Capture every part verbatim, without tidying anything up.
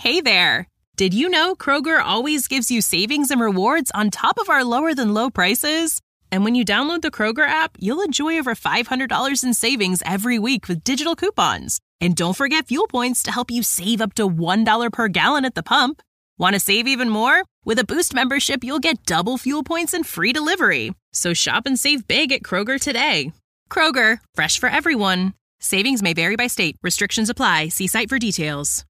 Hey there! Did you know Kroger always gives you savings and rewards on top of our lower-than-low prices? And when you download the Kroger app, you'll enjoy over five hundred dollars in savings every week with digital coupons. And don't forget fuel points to help you save up to one dollar per gallon at the pump. Want to save even more? With a Boost membership, you'll get double fuel points and free delivery. So shop and save big at Kroger today. Kroger, fresh for everyone. Savings may vary by state. Restrictions apply. See site for details.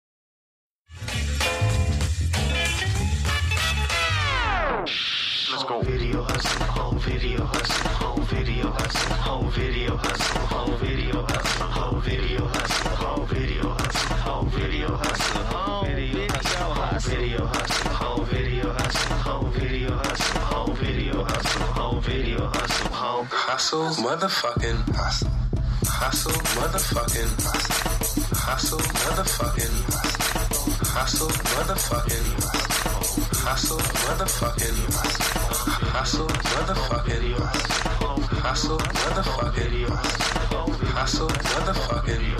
Let's go. Video hustle, whole video hustle, whole video hustle, whole video hustle, whole video hustle, whole video hustle, whole video hustle, whole video hustle, whole video hustle, video hustle, whole video hustle, whole video hustle, whole video hustle, whole video hustle, whole hustle, motherfucking hustle, hustle, motherfucking hustle, hustle, motherfucking hustle, hustle, motherfucking hustle, hustle, motherfucking hustle. Hustle, motherfucking hustle, hustle, motherfucking hustle, motherfucking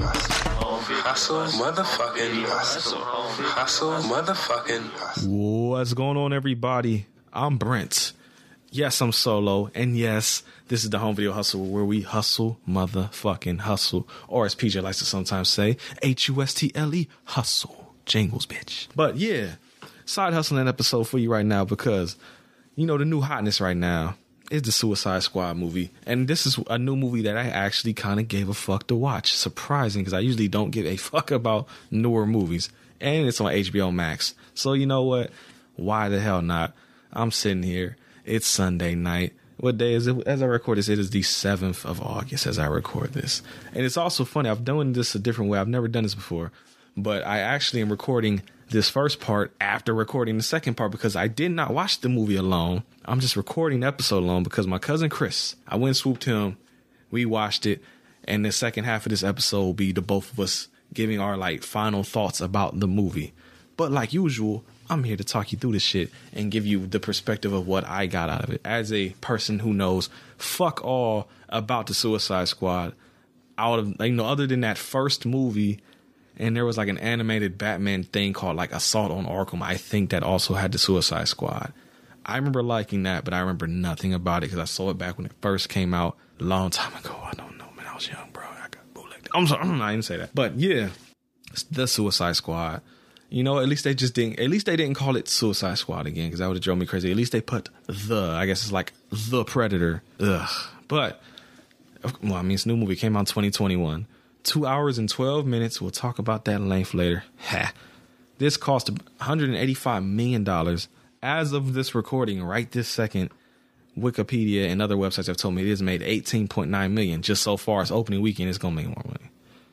hustle, motherfucking hustle, hustle, motherfucking hustle. What's going on, everybody? I'm Brent. Yes, I'm solo, and yes, this is the Home Video Hustle, where we hustle, motherfucking hustle, or as P J likes to sometimes say, H U S T L E, hustle, jingles, bitch. But yeah, side hustling episode for you right now because you know, the new hotness right now is the Suicide Squad movie. And this is a new movie that I actually kind of gave a fuck to watch. Surprising, because I usually don't give a fuck about newer movies. And it's on H B O Max. So you know what? Why the hell not? I'm sitting here. It's Sunday night. What day is it? As I record this, it is the seventh of August as I record this. And it's also funny. I've done this a different way. I've never done this before. But I actually am recording this first part after recording the second part because I did not watch the movie alone. I'm just recording the episode alone because my cousin Chris, I went and swooped him. We watched it. And the second half of this episode will be the both of us giving our like final thoughts about the movie. But like usual, I'm here to talk you through this shit and give you the perspective of what I got out of it as a person who knows fuck all about the Suicide Squad. Out of, you know, other than that first movie. And there was like an animated Batman thing called like Assault on Arkham. I think that also had the Suicide Squad. I remember liking that, but I remember nothing about it because I saw it back when it first came out a long time ago. I don't know, man. I was young, bro. I got bootlegged. I'm sorry. I didn't say that. But yeah, the Suicide Squad. You know, at least they just didn't, at least they didn't call it Suicide Squad again because that would have drove me crazy. At least they put the, I guess it's like the Predator. Ugh. But, well, I mean, this new movie came out in twenty twenty-one. Two hours and twelve minutes. We'll talk about that length later. Ha. This cost one hundred eighty-five million dollars. As of this recording, right this second, Wikipedia and other websites have told me it has made eighteen point nine million dollars. Just so far as opening weekend, it's going to make more money.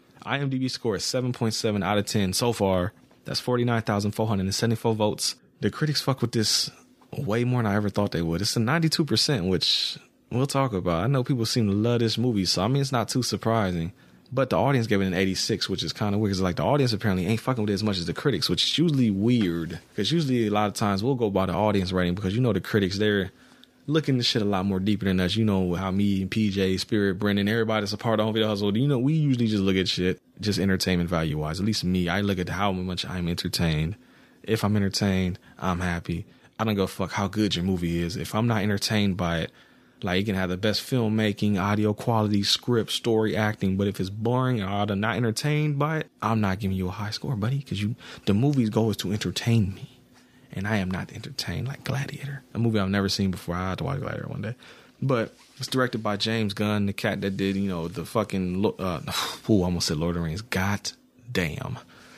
IMDb score is seven point seven out of ten so far. That's forty-nine thousand four hundred seventy-four votes. The critics fuck with this way more than I ever thought they would. It's a ninety-two percent, which we'll talk about. I know people seem to love this movie, so I mean, it's not too surprising. But the audience gave it an eighty-six, which is kind of weird. Because like the audience apparently ain't fucking with it as much as the critics, which is usually weird. Because usually a lot of times we'll go by the audience rating because you know the critics, they're looking at shit a lot more deeper than us. You know how me and P J, Spirit, Brendan, everybody that's a part of Home Video Hustle, you know, we usually just look at shit just entertainment value wise. At least me, I look at how much I'm entertained. If I'm entertained, I'm happy. I don't go fuck how good your movie is. If I'm not entertained by it, like, you can have the best filmmaking, audio quality, script, story, acting, but if it's boring or I'm not entertained by it, I'm not giving you a high score, buddy, because you, the movie's goal is to entertain me, and I am not entertained like Gladiator, a movie I've never seen before. I have to watch Gladiator one day, but it's directed by James Gunn, the cat that did, you know, the fucking, uh, ooh, I almost said Lord of the Rings, god damn,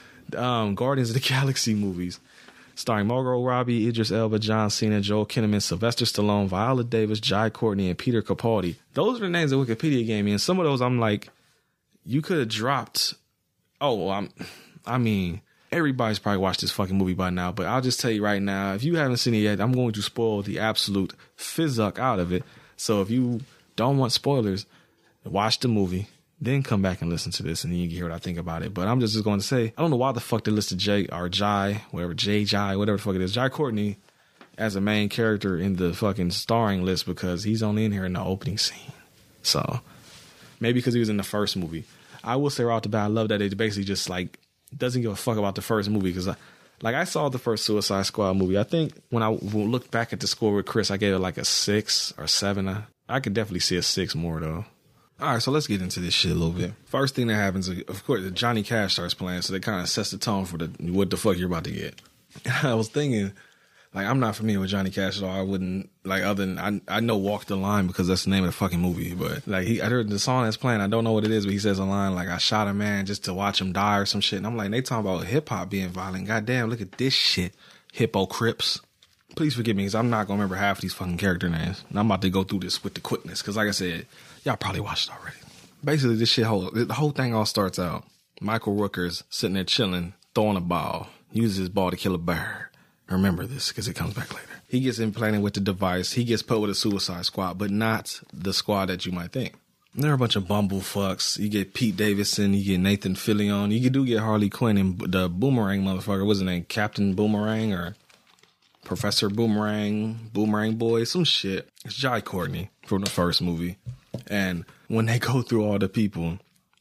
um, Guardians of the Galaxy movies. Starring Margot Robbie, Idris Elba, John Cena, Joel Kinnaman, Sylvester Stallone, Viola Davis, Jai Courtney, and Peter Capaldi. Those are the names that Wikipedia gave me, and some of those I'm like, you could have dropped. Oh, well, I'm, I mean, everybody's probably watched this fucking movie by now, but I'll just tell you right now, if you haven't seen it yet, I'm going to spoil the absolute fizzuck out of it. So if you don't want spoilers, watch the movie. Then come back and listen to this, and then you can hear what I think about it. But I'm just, just going to say, I don't know why the fuck they listed Jay or Jai, whatever, Jay, Jai, whatever the fuck it is, Jai Courtney as a main character in the fucking starring list because he's only in here in the opening scene. So maybe because he was in the first movie. I will say right off the bat, I love that they basically just like doesn't give a fuck about the first movie because Like, I saw the first Suicide Squad movie. I think when I looked back at the score with Chris, I gave it like a six or seven. I, I could definitely see a six more, though. All right, so let's get into this shit a little bit. First thing that happens, of course, Johnny Cash starts playing, so that kind of sets the tone for the what the fuck you're about to get. And I was thinking, like, I'm not familiar with Johnny Cash at all. I wouldn't, like, other than, I I know Walk the Line because that's the name of the fucking movie. But, like, he, I heard the song that's playing, I don't know what it is, but he says a line, like, I shot a man just to watch him die or some shit. And I'm like, they talking about hip-hop being violent. Goddamn, look at this shit. Hippo Crips. Please forgive me because I'm not going to remember half of these fucking character names. And I'm about to go through this with the quickness because, like I said, y'all probably watched it already. Basically, this shit, whole, the whole thing all starts out. Michael Rooker's sitting there chilling, throwing a ball, uses his ball to kill a bird. Remember this because it comes back later. He gets implanted with the device. He gets put with a Suicide Squad, but not the squad that you might think. There are a bunch of bumblefucks. You get Pete Davidson. You get Nathan Fillion. You do get Harley Quinn and the Boomerang motherfucker. What's his name? Captain Boomerang or Professor Boomerang, Boomerang Boy, some shit. It's Jai Courtney from the first movie. And when they go through all the people,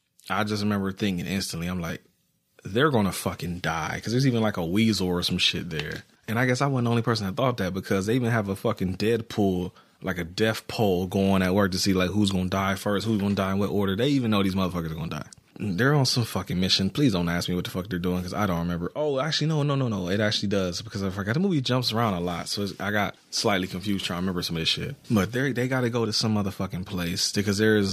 I just remember thinking instantly, I'm like, they're going to fucking die. Because there's even like a weasel or some shit there. And I guess I wasn't the only person that thought that because they even have a fucking Deadpool, like a death poll going at work to see like who's going to die first, who's going to die in what order. They even know these motherfuckers are going to die. They're on some fucking mission. Please don't ask me what the fuck they're doing because I don't remember. Oh, actually, no, no, no, no. It actually does because I forgot the movie jumps around a lot. So it's, I got slightly confused trying to remember some of this shit. But they they got to go to some motherfucking place because there's...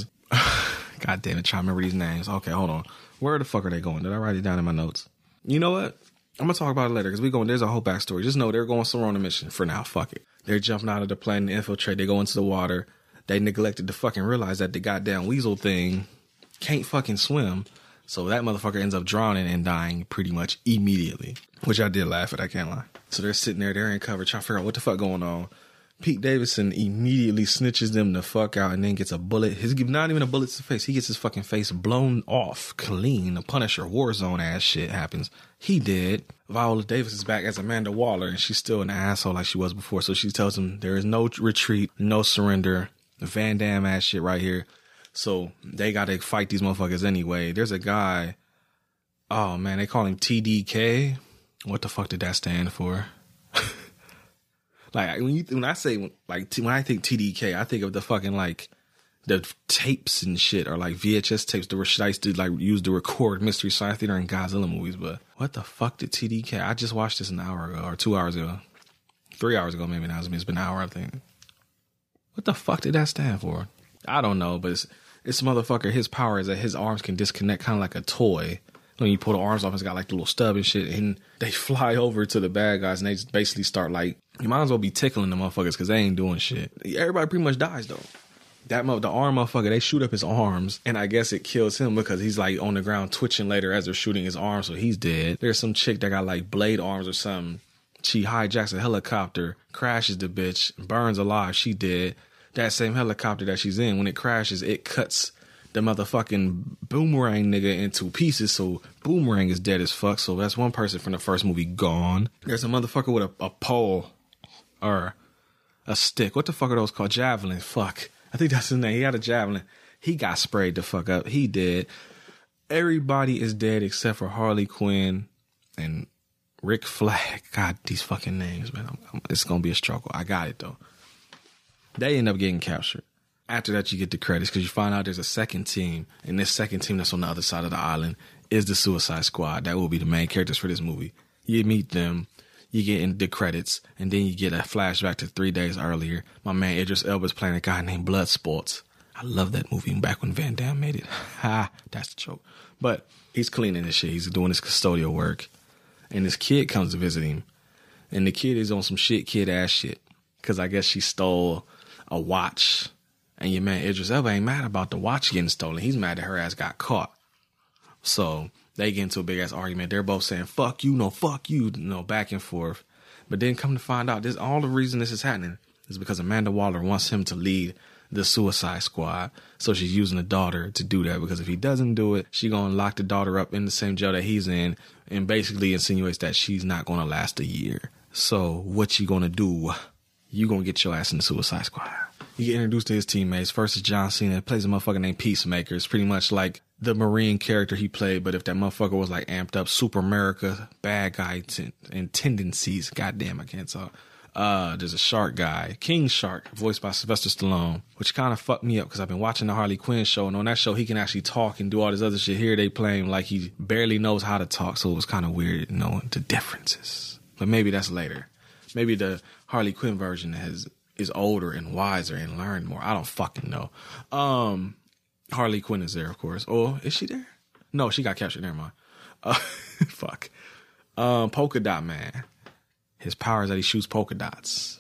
God damn it, trying to remember these names. Okay, hold on. Where the fuck are they going? Did I write it down in my notes? You know what? I'm going to talk about it later because we going, there's a whole backstory. Just know they're going somewhere on a mission for now. Fuck it. They're jumping out of the plane to infiltrate. They go into the water. They neglected to fucking realize that the goddamn weasel thing can't fucking swim. So that motherfucker ends up drowning and dying pretty much immediately, which I did laugh at. I can't lie. So they're sitting there. They're in cover trying to figure out what the fuck going on. Pete Davidson immediately snitches them the fuck out and then gets a bullet. His not even a bullet to the face. He gets his fucking face blown off clean. The Punisher Warzone ass shit happens. He did. Viola Davis is back as Amanda Waller and she's still an asshole like she was before. So she tells him there is no retreat, no surrender. Van Damme ass shit right here. So they got to fight these motherfuckers anyway. There's a guy. Oh man, they call him T D K. What the fuck did that stand for? Like when you when I say like when I think T D K, I think of the fucking like the tapes and shit or like V H S tapes that were shit I used to like use to record Mystery Science Theater and Godzilla movies. But what the fuck did T D K? I just watched this an hour ago or two hours ago, three hours ago maybe now. I mean, it's been an hour I think. What the fuck did that stand for? I don't know, but it's it's motherfucker. His power is that his arms can disconnect kind of like a toy. When you pull the arms off, it's got like the little stub and shit, and they fly over to the bad guys, and they just basically start like, you might as well be tickling the motherfuckers because they ain't doing shit. Everybody pretty much dies though. That the arm motherfucker, they shoot up his arms, and I guess it kills him because he's like on the ground twitching later as they're shooting his arms, so he's dead. There's some chick that got like blade arms or something. She hijacks a helicopter, crashes the bitch, burns alive. She dead. That same helicopter that she's in, when it crashes, it cuts the motherfucking Boomerang nigga into pieces, so Boomerang is dead as fuck. So that's one person from the first movie gone. There's a motherfucker with a, a pole or a stick. What the fuck are those called? Javelin. Fuck. I think that's his name. He had a javelin. He got sprayed the fuck up. He dead. Everybody is dead except for Harley Quinn and Rick Flag. God, these fucking names, man. I'm, I'm, it's gonna be a struggle. I got it though. They end up getting captured. After that, you get the credits because you find out there's a second team, and this second team that's on the other side of the island is the Suicide Squad. That will be the main characters for this movie. You meet them, you get in the credits, and then you get a flashback to three days earlier. My man Idris Elba's playing a guy named Bloodsport. I love that movie back when Van Damme made it. Ha, that's the joke. But he's cleaning this shit. He's doing his custodial work, and this kid comes to visit him, and the kid is on some shit kid ass shit because I guess she stole a watch. And your man Idris Elba ain't mad about the watch getting stolen. He's mad that her ass got caught. So they get into a big ass argument. They're both saying, fuck you, no, fuck you, you know, back and forth. But then come to find out, this all the reason this is happening is because Amanda Waller wants him to lead the Suicide Squad. So she's using the daughter to do that because if he doesn't do it, she gonna lock the daughter up in the same jail that he's in and basically insinuates that she's not gonna last a year. So what you gonna do? You gonna get your ass in the Suicide Squad. You get introduced to his teammates. First is John Cena. Plays a motherfucker named Peacemaker. It's pretty much like the Marine character he played, but if that motherfucker was like amped up, Super America, bad guy t- and tendencies, goddamn, I can't talk. Uh, there's a shark guy, King Shark, voiced by Sylvester Stallone, which kind of fucked me up because I've been watching the Harley Quinn show, and on that show he can actually talk and do all this other shit. Here they play him like he barely knows how to talk, so it was kind of weird knowing the differences. But maybe that's later. Maybe the Harley Quinn version has is older and wiser and learned more. I don't fucking know. Um, Harley Quinn is there, of course. Oh, is she there? No, she got captured. Never mind. Uh, fuck. Um, Polka Dot Man. His power is that he shoots polka dots.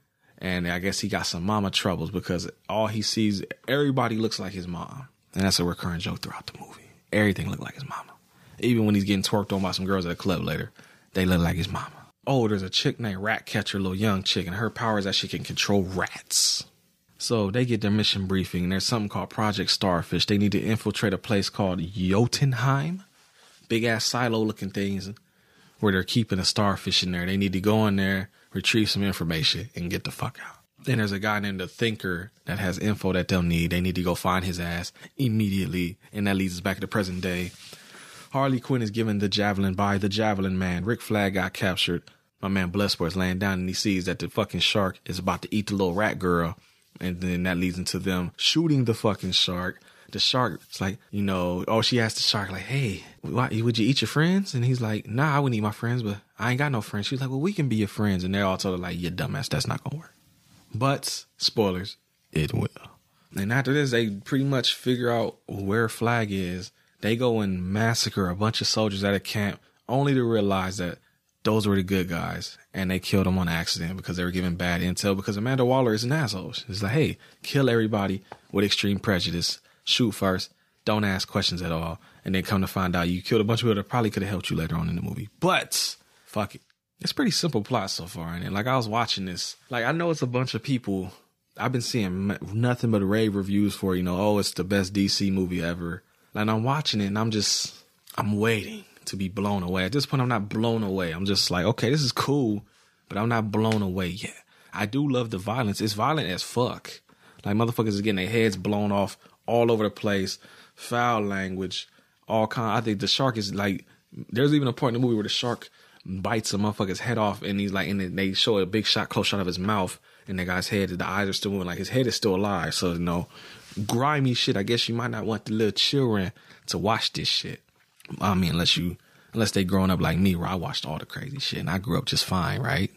And I guess he got some mama troubles because all he sees, everybody looks like his mom. And that's a recurring joke throughout the movie. Everything looked like his mama. Even when he's getting twerked on by some girls at a club later, they look like his mama. Oh, there's a chick named Ratcatcher, a little young chick, and her power is that she can control rats. So they get their mission briefing, and there's something called Project Starfish. They need to infiltrate a place called Jotunheim. Big-ass silo-looking things where they're keeping a starfish in there. They need to go in there, retrieve some information, and get the fuck out. Then there's a guy named the Thinker that has info that they'll need. They need to go find his ass immediately, and that leads us back to the present day. Harley Quinn is given the javelin by the Javelin Man. Rick Flag got captured. My man Bloodsport is laying down, and he sees that the fucking shark is about to eat the little rat girl, and then that leads into them shooting the fucking shark. The shark, it's like, you know, oh, she asked the shark, like, hey, why, would you eat your friends? And he's like, nah, I wouldn't eat my friends, but I ain't got no friends. She's like, well, we can be your friends. And they're all told her, like, you dumbass, that's not going to work. But, spoilers, it will. And after this, they pretty much figure out where Flag is. They go and massacre a bunch of soldiers at a camp, only to realize that those were the good guys. And they killed them on accident because they were given bad intel because Amanda Waller is an asshole. She's like, hey, kill everybody with extreme prejudice. Shoot first, don't ask questions at all, and then come to find out you killed a bunch of people that probably could have helped you later on in the movie. But, fuck it. It's pretty simple plot so far, and like I was watching this, like I know it's a bunch of people, I've been seeing nothing but rave reviews for, you know, oh, it's the best D C movie ever. And I'm watching it, and I'm just, I'm waiting to be blown away. At this point, I'm not blown away. I'm just like, okay, this is cool, but I'm not blown away yet. I do love the violence. It's violent as fuck. Like, motherfuckers is getting their heads blown off all over the place, foul language, all kind. I think the shark is like, there's even a point in the movie where the shark bites a motherfucker's head off, and he's like, and they show a big shot, close shot of his mouth, and the guy's head, the eyes are still moving, like his head is still alive. So, you know, grimy shit. I guess you might not want the little children to watch this shit. I mean, unless you, unless they growing up like me, where I watched all the crazy shit, and I grew up just fine, right?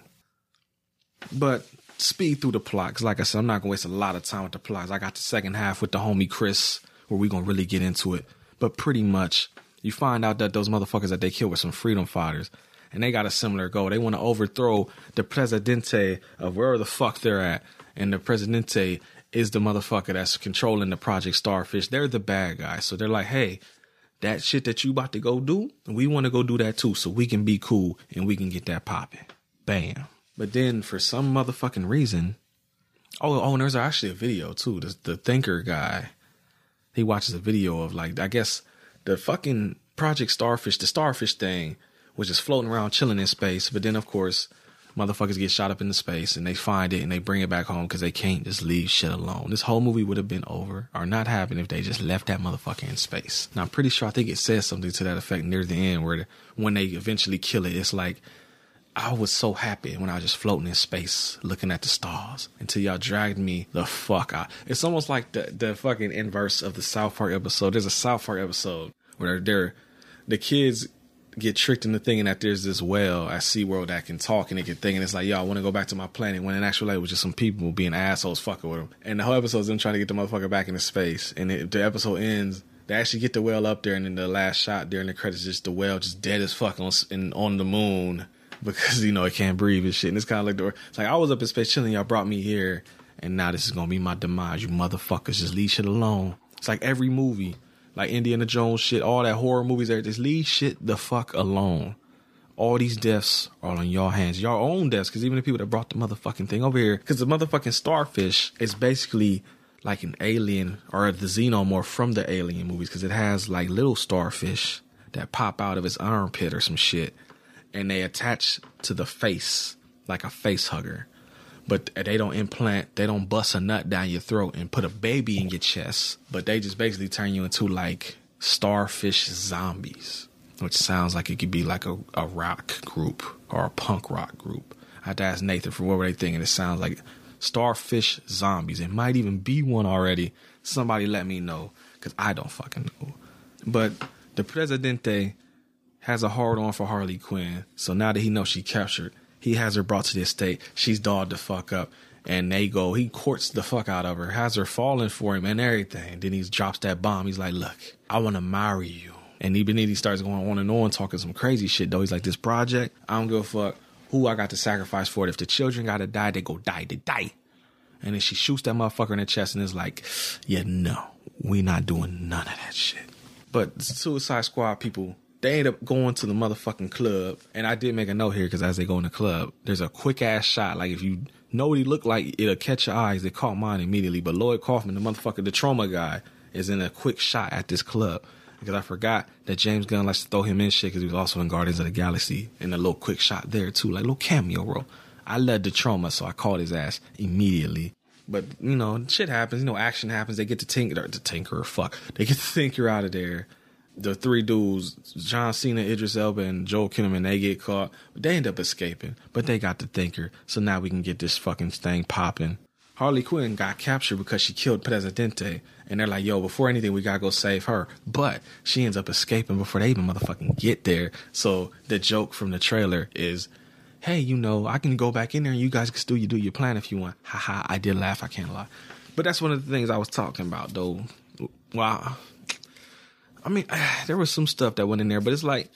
But speed through the plot, because like I said, I'm not gonna waste a lot of time with the plots. I got the second half with the homie Chris, where we gonna really get into it. But pretty much, you find out that those motherfuckers that they killed were some freedom fighters, and they got a similar goal. They want to overthrow the Presidente of wherever the fuck they're at, and the Presidente is the motherfucker that's controlling the Project Starfish. They're the bad guys, so they're like, hey, that shit that you about to go do, we want to go do that too, so we can be cool and we can get that popping. Bam. But then, for some motherfucking reason, oh, oh, and there's actually a video, too. The, the Thinker guy, he watches a video of, like, I guess, the fucking Project Starfish, the starfish thing, was just floating around, chilling in space. But then, of course, motherfuckers get shot up into space, and they find it, and they bring it back home because they can't just leave shit alone. This whole movie would have been over, or not happened, if they just left that motherfucker in space. Now, I'm pretty sure, I think it says something to that effect near the end, where the, when they eventually kill it, it's like, I was so happy when I was just floating in space looking at the stars until y'all dragged me the fuck out. It's almost like the, the fucking inverse of the South Park episode. There's a South Park episode where they're, the kids get tricked into thinking that there's this whale at SeaWorld that can talk, and they get thinking it's like, yo, I want to go back to my planet, when in actuality it was just some people being assholes fucking with them. And the whole episode is them trying to get the motherfucker back into space. And it, the episode ends, they actually get the whale up there, and then the last shot during the credits is just the whale just dead as fuck on, in, on the moon. Because, you know, it can't breathe and shit. And it's kind of like, the, it's like I was up in space chilling, y'all brought me here, and now this is going to be my demise. You motherfuckers, just leave shit alone. It's like every movie, like Indiana Jones shit, all that horror movies, there, just leave shit the fuck alone. All these deaths are on your hands, your own deaths, because even the people that brought the motherfucking thing over here, because the motherfucking starfish is basically like an alien, or the xenomorph from the Alien movies, because it has like little starfish that pop out of its armpit or some shit. And they attach to the face like a face hugger. But they don't implant, they don't bust a nut down your throat and put a baby in your chest. But they just basically turn you into like Starfish Zombies, which sounds like it could be like a, a rock group or a punk rock group. I had to ask Nathan for what were they thinking. It sounds like Starfish Zombies. It might even be one already. Somebody let me know, because I don't fucking know. But the Presidente has a hard on for Harley Quinn. So now that he knows she captured, he has her brought to the estate. She's dogged the fuck up. And they go, he courts the fuck out of her, has her falling for him and everything. Then he drops that bomb. He's like, look, I want to marry you. And even then he starts going on and on, talking some crazy shit, though. He's like, this project, I don't give a fuck who I got to sacrifice for it. If the children got to die, they go die, they die. And then she shoots that motherfucker in the chest and is like, yeah, no, we not doing none of that shit. But Suicide Squad people, they end up going to the motherfucking club. And I did make a note here, because as they go in the club, there's a quick ass shot. Like, if you know what he looked like, it'll catch your eyes. It caught mine immediately. But Lloyd Kaufman, the motherfucker, the trauma guy, is in a quick shot at this club. Because I forgot that James Gunn likes to throw him in shit, because he was also in Guardians of the Galaxy. In a little quick shot there, too. Like, little cameo role. I led the trauma, so I called his ass immediately. But, you know, shit happens. You know, action happens. They get the Tinker, the Tinker, fuck. They get the Tinker out of there. The three dudes, John Cena, Idris Elba, and Joel Kinnaman, they get caught. But they end up escaping. But they got the Tinker. So now we can get this fucking thing popping. Harley Quinn got captured because she killed Presidente. And they're like, yo, before anything, we gotta go save her. But she ends up escaping before they even motherfucking get there. So the joke from the trailer is, hey, you know, I can go back in there and you guys can still you do your plan if you want. Haha, I did laugh, I can't lie. But that's one of the things I was talking about, though. Wow. I mean, there was some stuff that went in there, but it's like,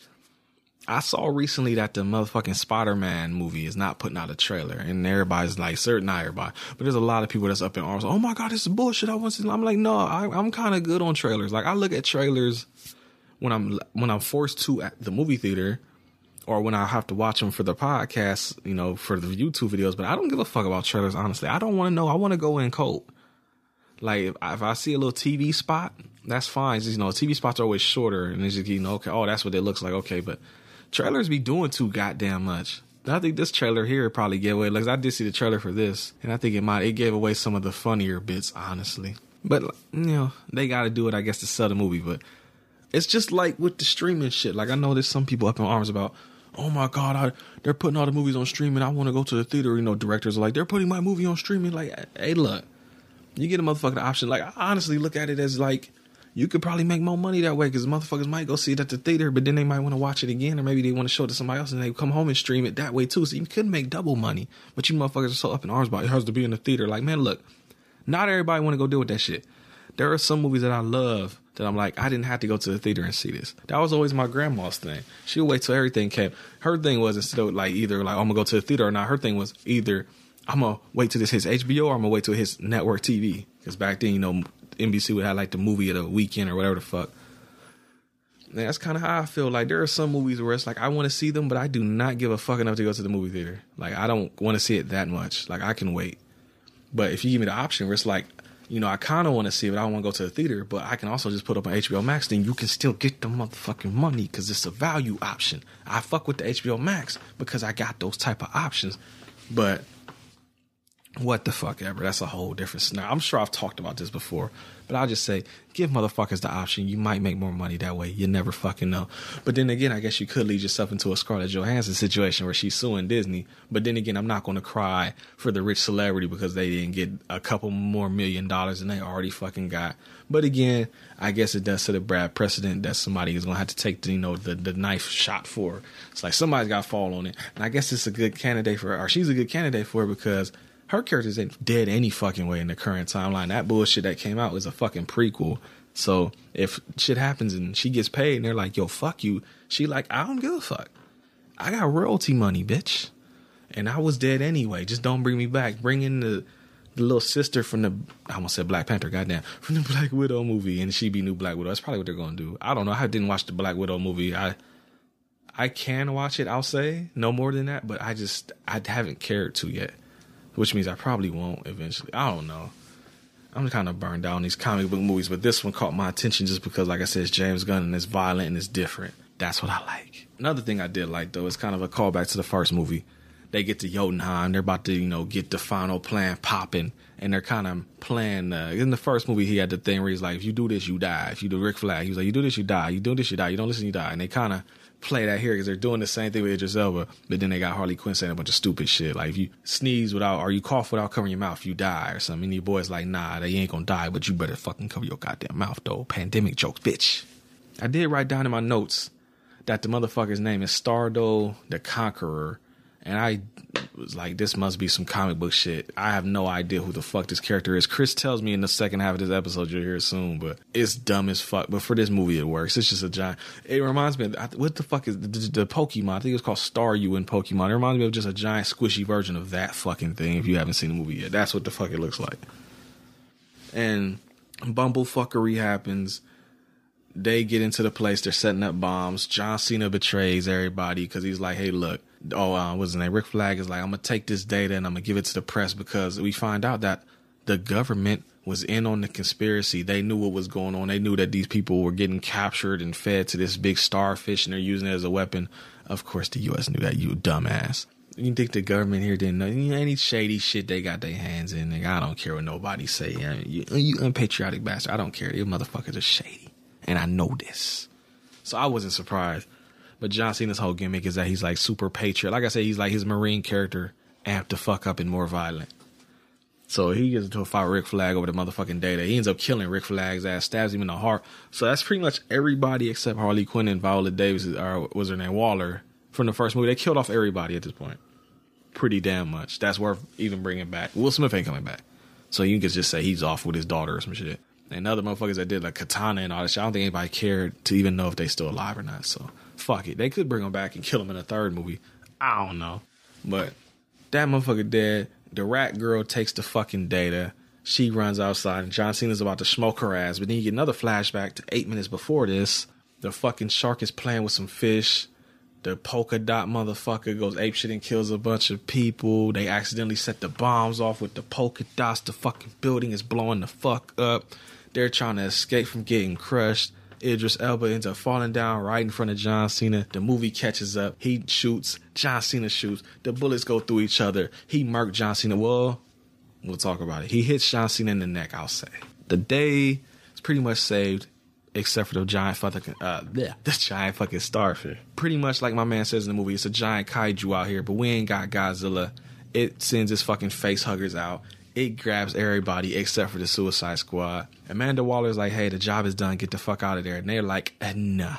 I saw recently that the motherfucking Spider-Man movie is not putting out a trailer, and everybody's like, certain, not everybody, but there's a lot of people that's up in arms. Oh my God, this is bullshit. I want to. I'm like, no, I, I'm kind of good on trailers. Like, I look at trailers when I'm when I'm forced to at the movie theater, or when I have to watch them for the podcast, you know, for the YouTube videos. But I don't give a fuck about trailers, honestly. I don't want to know. I want to go in cold. Like, if, if I see a little T V spot, that's fine. It's just, you know, T V spots are always shorter, and it's just, you know, okay, oh, that's what it looks like. Okay, but trailers be doing too goddamn much. I think this trailer here probably gave away, like, I did see the trailer for this, and I think it might, it gave away some of the funnier bits, honestly. But, you know, they got to do it, I guess, to sell the movie. But it's just like with the streaming shit. Like, I know there's some people up in arms about, oh my God, I, they're putting all the movies on streaming. I want to go to the theater. You know, directors are like, they're putting my movie on streaming. Like, hey, look, you get a motherfucking option. Like, I honestly look at it as like, you could probably make more money that way, because motherfuckers might go see it at the theater, but then they might want to watch it again, or maybe they want to show it to somebody else and they come home and stream it that way too. So you could make double money, but you motherfuckers are so up in arms about it has to be in the theater. Like, man, look, not everybody want to go deal with that shit. There are some movies that I love that I'm like, I didn't have to go to the theater and see this. That was always my grandma's thing. She'll wait till everything came. Her thing was, instead of like either like, I'm gonna go to the theater or not, her thing was either I'm gonna wait till this hits H B O or I'm gonna wait till it hits network T V. Because back then, you know, N B C would have like the movie of the weekend or whatever the fuck. And that's kind of how I feel. Like, there are some movies where it's like, I want to see them, but I do not give a fuck enough to go to the movie theater. Like, I don't want to see it that much. Like, I can wait. But if you give me the option where it's like, you know, I kind of want to see it, but I don't want to go to the theater, but I can also just put up on H B O Max, then you can still get the motherfucking money because it's a value option. I fuck with the H B O Max because I got those type of options. But what the fuck ever. That's a whole different scenario. I'm sure I've talked about this before, but I'll just say, give motherfuckers the option. You might make more money that way. You never fucking know. But then again, I guess you could lead yourself into a Scarlett Johansson situation where she's suing Disney. But then again, I'm not going to cry for the rich celebrity because they didn't get a couple more million dollars than they already fucking got. But again, I guess it does set a bad precedent that somebody is going to have to take the, you know, the, the knife shot for her. It's like somebody's got to fall on it. And I guess it's a good candidate for her, or she's a good candidate for her, because her character's ain't dead any fucking way in the current timeline. That bullshit that came out was a fucking prequel. So if shit happens and she gets paid and they're like, yo, fuck you, she like, I don't give a fuck. I got royalty money, bitch. And I was dead anyway. Just don't bring me back. Bring in the, the little sister from the, I almost said Black Panther, goddamn, from the Black Widow movie, and she be new Black Widow. That's probably what they're going to do. I don't know. I didn't watch the Black Widow movie. I I can watch it, I'll say. No more than that. But I just, I haven't cared to yet. Which means I probably won't eventually. I don't know. I'm kind of burned out on these comic book movies, but this one caught my attention just because, like I said, it's James Gunn and it's violent and it's different. That's what I like. Another thing I did like, though, is kind of a callback to the first movie. they get to Jotunheim. They're about to, you know, get the final plan popping. And they're kind of playing, uh, in the first movie, he had the thing where he's like, if you do this, you die. If you do Rick Flag, he was like, you do this, you die. You do this, you die. You don't listen, you die. And they kind of play that here because they're doing the same thing with Idris Elba. But then they got Harley Quinn saying a bunch of stupid shit. Like, if you sneeze without, or you cough without covering your mouth, you die or something. And your boy's like, nah, they ain't gonna die, but you better fucking cover your goddamn mouth, though. Pandemic jokes, bitch. I did write down in my notes that the motherfucker's name is Stardo the Conqueror. And I was like, this must be some comic book shit. I have no idea who the fuck this character is. Chris tells me in the second half of this episode, you'll hear it soon, but it's dumb as fuck. But for this movie, it works. It's just a giant. It reminds me of, what the fuck is the, the, the Pokemon? I think it's called Staryu in Pokemon. It reminds me of just a giant squishy version of that fucking thing. If you haven't seen the movie yet, that's what the fuck it looks like. And bumblefuckery happens. They get into the place. They're setting up bombs. John Cena betrays everybody because he's like, hey, look. Oh, uh, what's his name? Rick Flag is like, I'm going to take this data and I'm going to give it to the press because we find out that the government was in on the conspiracy. They knew what was going on. They knew that these people were getting captured and fed to this big starfish and they're using it as a weapon. Of course, the U S knew that, you dumbass. You think the government here didn't know? Any shady shit they got their hands in. Nigga, I don't care what nobody say. I mean, you, you unpatriotic bastard. I don't care. You motherfuckers are shady. And I know this. So I wasn't surprised. But John Cena's whole gimmick is that he's like super patriot. Like I said, he's like his Marine character amped the fuck up and more violent. So he gets into a fight with Rick Flag over the motherfucking data. He ends up killing Rick Flag's ass, stabs him in the heart. So that's pretty much everybody except Harley Quinn and Viola Davis, or was her name, Waller, from the first movie. They killed off everybody at this point. Pretty damn much. That's worth even bringing back. Will Smith ain't coming back. So you can just say he's off with his daughter or some shit. And other motherfuckers that did like Katana and all that shit, I don't think anybody cared to even know if they still alive or not. So fuck it. They could bring him back and kill him in a third movie. I don't know. But that motherfucker dead. The rat girl takes the fucking data. She runs outside and John Cena's about to smoke her ass. But then you get another flashback to eight minutes before this. The fucking shark is playing with some fish. The polka dot motherfucker goes apeshit and kills a bunch of people. They accidentally set the bombs off with the polka dots. The fucking building is blowing the fuck up. They're trying to escape from getting crushed. Idris Elba ends up falling down right in front of John Cena. The movie catches up. He shoots. John Cena shoots. The bullets go through each other. He murked John Cena. Well, we'll talk about it. He hits John Cena in the neck, I'll say. The day is pretty much saved, except for the giant fucking, uh, yeah, the giant fucking starfish. Pretty much like my man says in the movie, it's a giant kaiju out here, but we ain't got Godzilla. It sends its fucking face huggers out. It grabs everybody except for the Suicide Squad. Amanda Waller's like, hey, the job is done. Get the fuck out of there. And they're like, eh, nah,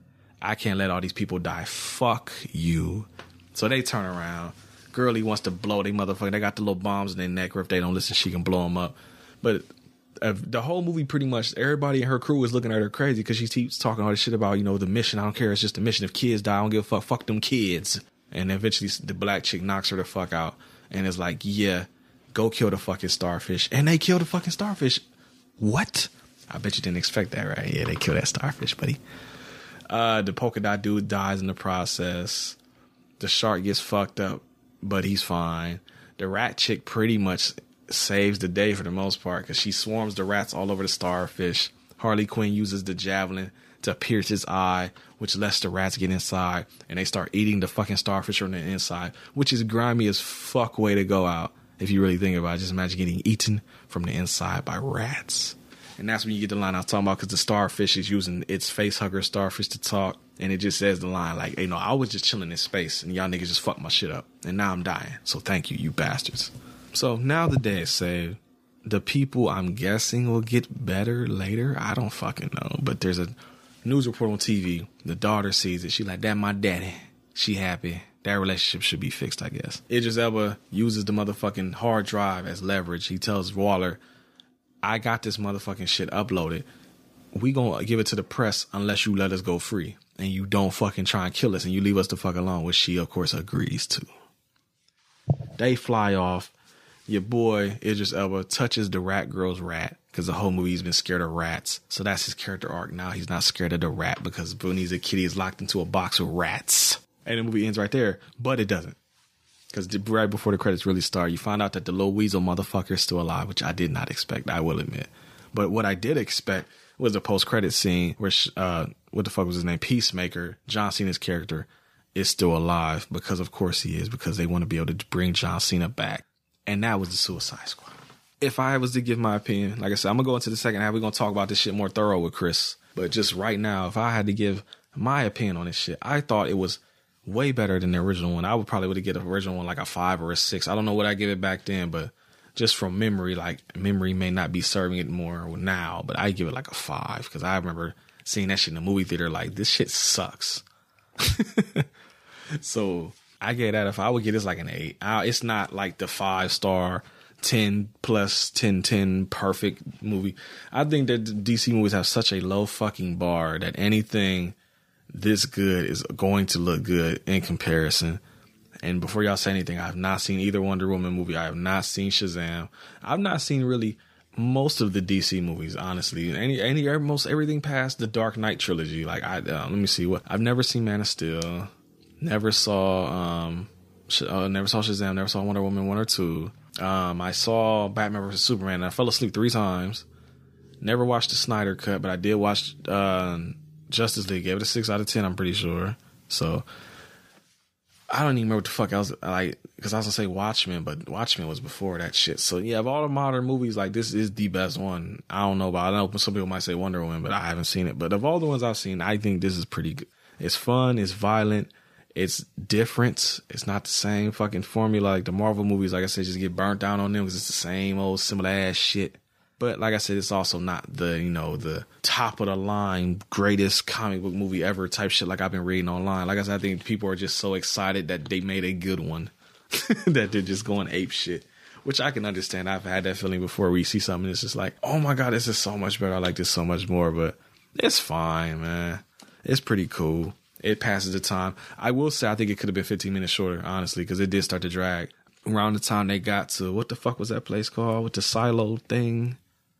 I can't let all these people die. Fuck you. So they turn around. Girlie wants to blow they motherfucker. They got the little bombs in their neck where if they don't listen, she can blow them up. But uh, the whole movie, pretty much, everybody in her crew is looking at her crazy because she keeps talking all this shit about, you know, the mission. I don't care. It's just a mission. If kids die, I don't give a fuck. Fuck them kids. And eventually the black chick knocks her the fuck out. And it's like, yeah, go kill the fucking starfish. And they kill the fucking starfish. What? I bet you didn't expect that, right? Yeah, they kill that starfish, buddy. Uh, the polka dot dude dies in the process. The shark gets fucked up, but he's fine. The rat chick pretty much saves the day for the most part because she swarms the rats all over the starfish. Harley Quinn uses the javelin to pierce his eye, which lets the rats get inside, and they start eating the fucking starfish from the inside, which is grimy as fuck way to go out. If you really think about it, just imagine getting eaten from the inside by rats. And that's when you get the line I was talking about, because the starfish is using its face hugger starfish to talk. And it just says the line like, hey, no, I was just chilling in space and y'all niggas just fucked my shit up. And now I'm dying. So thank you, you bastards. So now the day is saved. The people, I'm guessing, will get better later. I don't fucking know. But there's a news report on T V. The daughter sees it. She like, that my daddy. She happy. That relationship should be fixed, I guess. Idris Elba uses the motherfucking hard drive as leverage. He tells Waller, I got this motherfucking shit uploaded. We gonna give it to the press unless you let us go free. And you don't fucking try and kill us and you leave us the fuck alone, which she, of course, agrees to. They fly off. Your boy, Idris Elba, touches the rat girl's rat because the whole movie he's been scared of rats. So that's his character arc now. He's not scared of the rat because when he's a kid, he's locked into a box with rats. And the movie ends right there, but it doesn't. Because right before the credits really start, you find out that the little weasel motherfucker is still alive, which I did not expect, I will admit. But what I did expect was a post-credit scene where, uh, what the fuck was his name? Peacemaker, John Cena's character, is still alive, because of course he is, because they want to be able to bring John Cena back. And that was the Suicide Squad. If I was to give my opinion, like I said, I'm going to go into the second half. We're going to talk about this shit more thorough with Chris. But just right now, if I had to give my opinion on this shit, I thought it was way better than the original one. I would probably would have given the original one like a five or a six. I don't know what I give it back then, but just from memory, like memory may not be serving it more now, but I give it like a five, because I remember seeing that shit in the movie theater like, this shit sucks. So I gave that, if I would give this like an eight. I, it's not like the five star, ten plus, ten, ten perfect movie. I think that D C movies have such a low fucking bar that anything this good is going to look good in comparison. And before y'all say anything, I have not seen either Wonder Woman movie. I have not seen Shazam. I've not seen really most of the D C movies, honestly. Any, any, most everything past the Dark Knight trilogy. Like, I, uh, let me see what I've never seen. Man of Steel. Never saw, um, sh- uh, never saw Shazam. Never saw Wonder Woman one or two. Um, I saw Batman versus Superman, and I fell asleep three times. Never watched the Snyder Cut, but I did watch uh, Justice League. Gave it a six out of ten. I'm pretty sure. So I don't even remember what the fuck else, like, because I was gonna say Watchmen, but Watchmen was before that shit. So yeah, of all the modern movies, like, this is the best one. I don't know about, I know some people might say Wonder Woman, but I haven't seen it. But of all the ones I've seen, I think this is pretty good. It's fun. It's violent. It's different. It's not the same fucking formula like the Marvel movies. Like I said, just get burnt down on them because it's the same old similar ass shit. But like I said, it's also not the, you know, the top of the line greatest comic book movie ever type shit like I've been reading online. Like I said, I think people are just so excited that they made a good one that they're just going ape shit, which I can understand. I've had that feeling before, where you see something, it's just like, oh my God, this is so much better. I like this so much more. But it's fine, man. It's pretty cool. It passes the time. I will say, I think it could have been fifteen minutes shorter, honestly, because it did start to drag. Around the time they got to, what the fuck was that place called with the silo thing?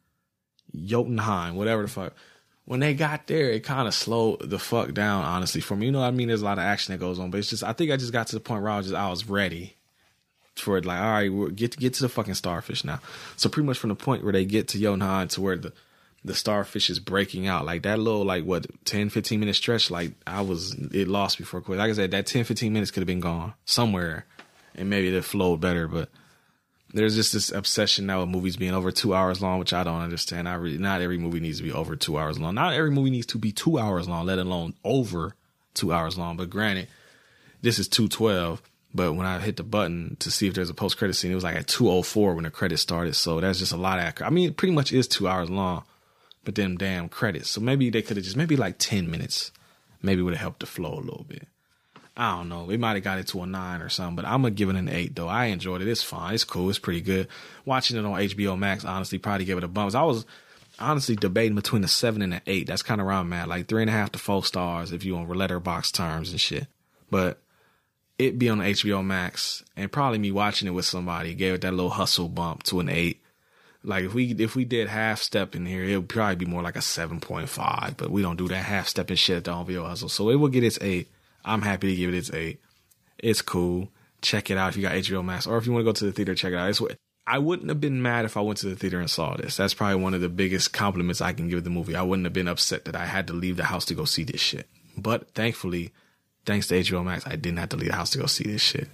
Jotunheim, whatever the fuck. When they got there, it kind of slowed the fuck down, honestly, for me. You know what I mean? There's a lot of action that goes on, but it's just, I think I just got to the point where I was just, I was ready for it. Like, all right, we're, get to, get to the fucking starfish now. So pretty much from the point where they get to Jotunheim to where the, the starfish is breaking out, like that little, like, what, ten, fifteen minute stretch, like, I was, it lost before quick. Like I said, that ten, fifteen minutes could have been gone somewhere, and maybe it flowed better, but there's just this obsession now with movies being over two hours long, which I don't understand. I really, not every movie needs to be over two hours long. Not every movie needs to be two hours long, let alone over two hours long. But granted, this is two twelve, but when I hit the button to see if there's a post-credit scene, it was like at two oh four when the credits started, so that's just a lot of, I mean, it pretty much is two hours long. But them damn credits. So maybe they could have just, maybe like ten minutes. Maybe would have helped the flow a little bit. I don't know. It might have got it to a nine or something. But I'm going to give it an eight, though. I enjoyed it. It's fine. It's cool. It's pretty good. Watching it on H B O Max, honestly, probably give it a bump. I was honestly debating between a seven and an eight. That's kind of where I'm at. Like three and a half to four stars if you on Letterboxd terms and shit. But it be on H B O Max, and probably me watching it with somebody gave it that little hustle bump to an eight. Like, if we if we did half step in here, it would probably be more like a seven point five, but we don't do that half step and shit at the Home Video Hustle. So it will get its eight. I'm happy to give it its eight. It's cool. Check it out if you got H B O Max, or if you want to go to the theater, check it out. It's what, I wouldn't have been mad if I went to the theater and saw this. That's probably one of the biggest compliments I can give the movie. I wouldn't have been upset that I had to leave the house to go see this shit. But thankfully, thanks to H B O Max, I didn't have to leave the house to go see this shit.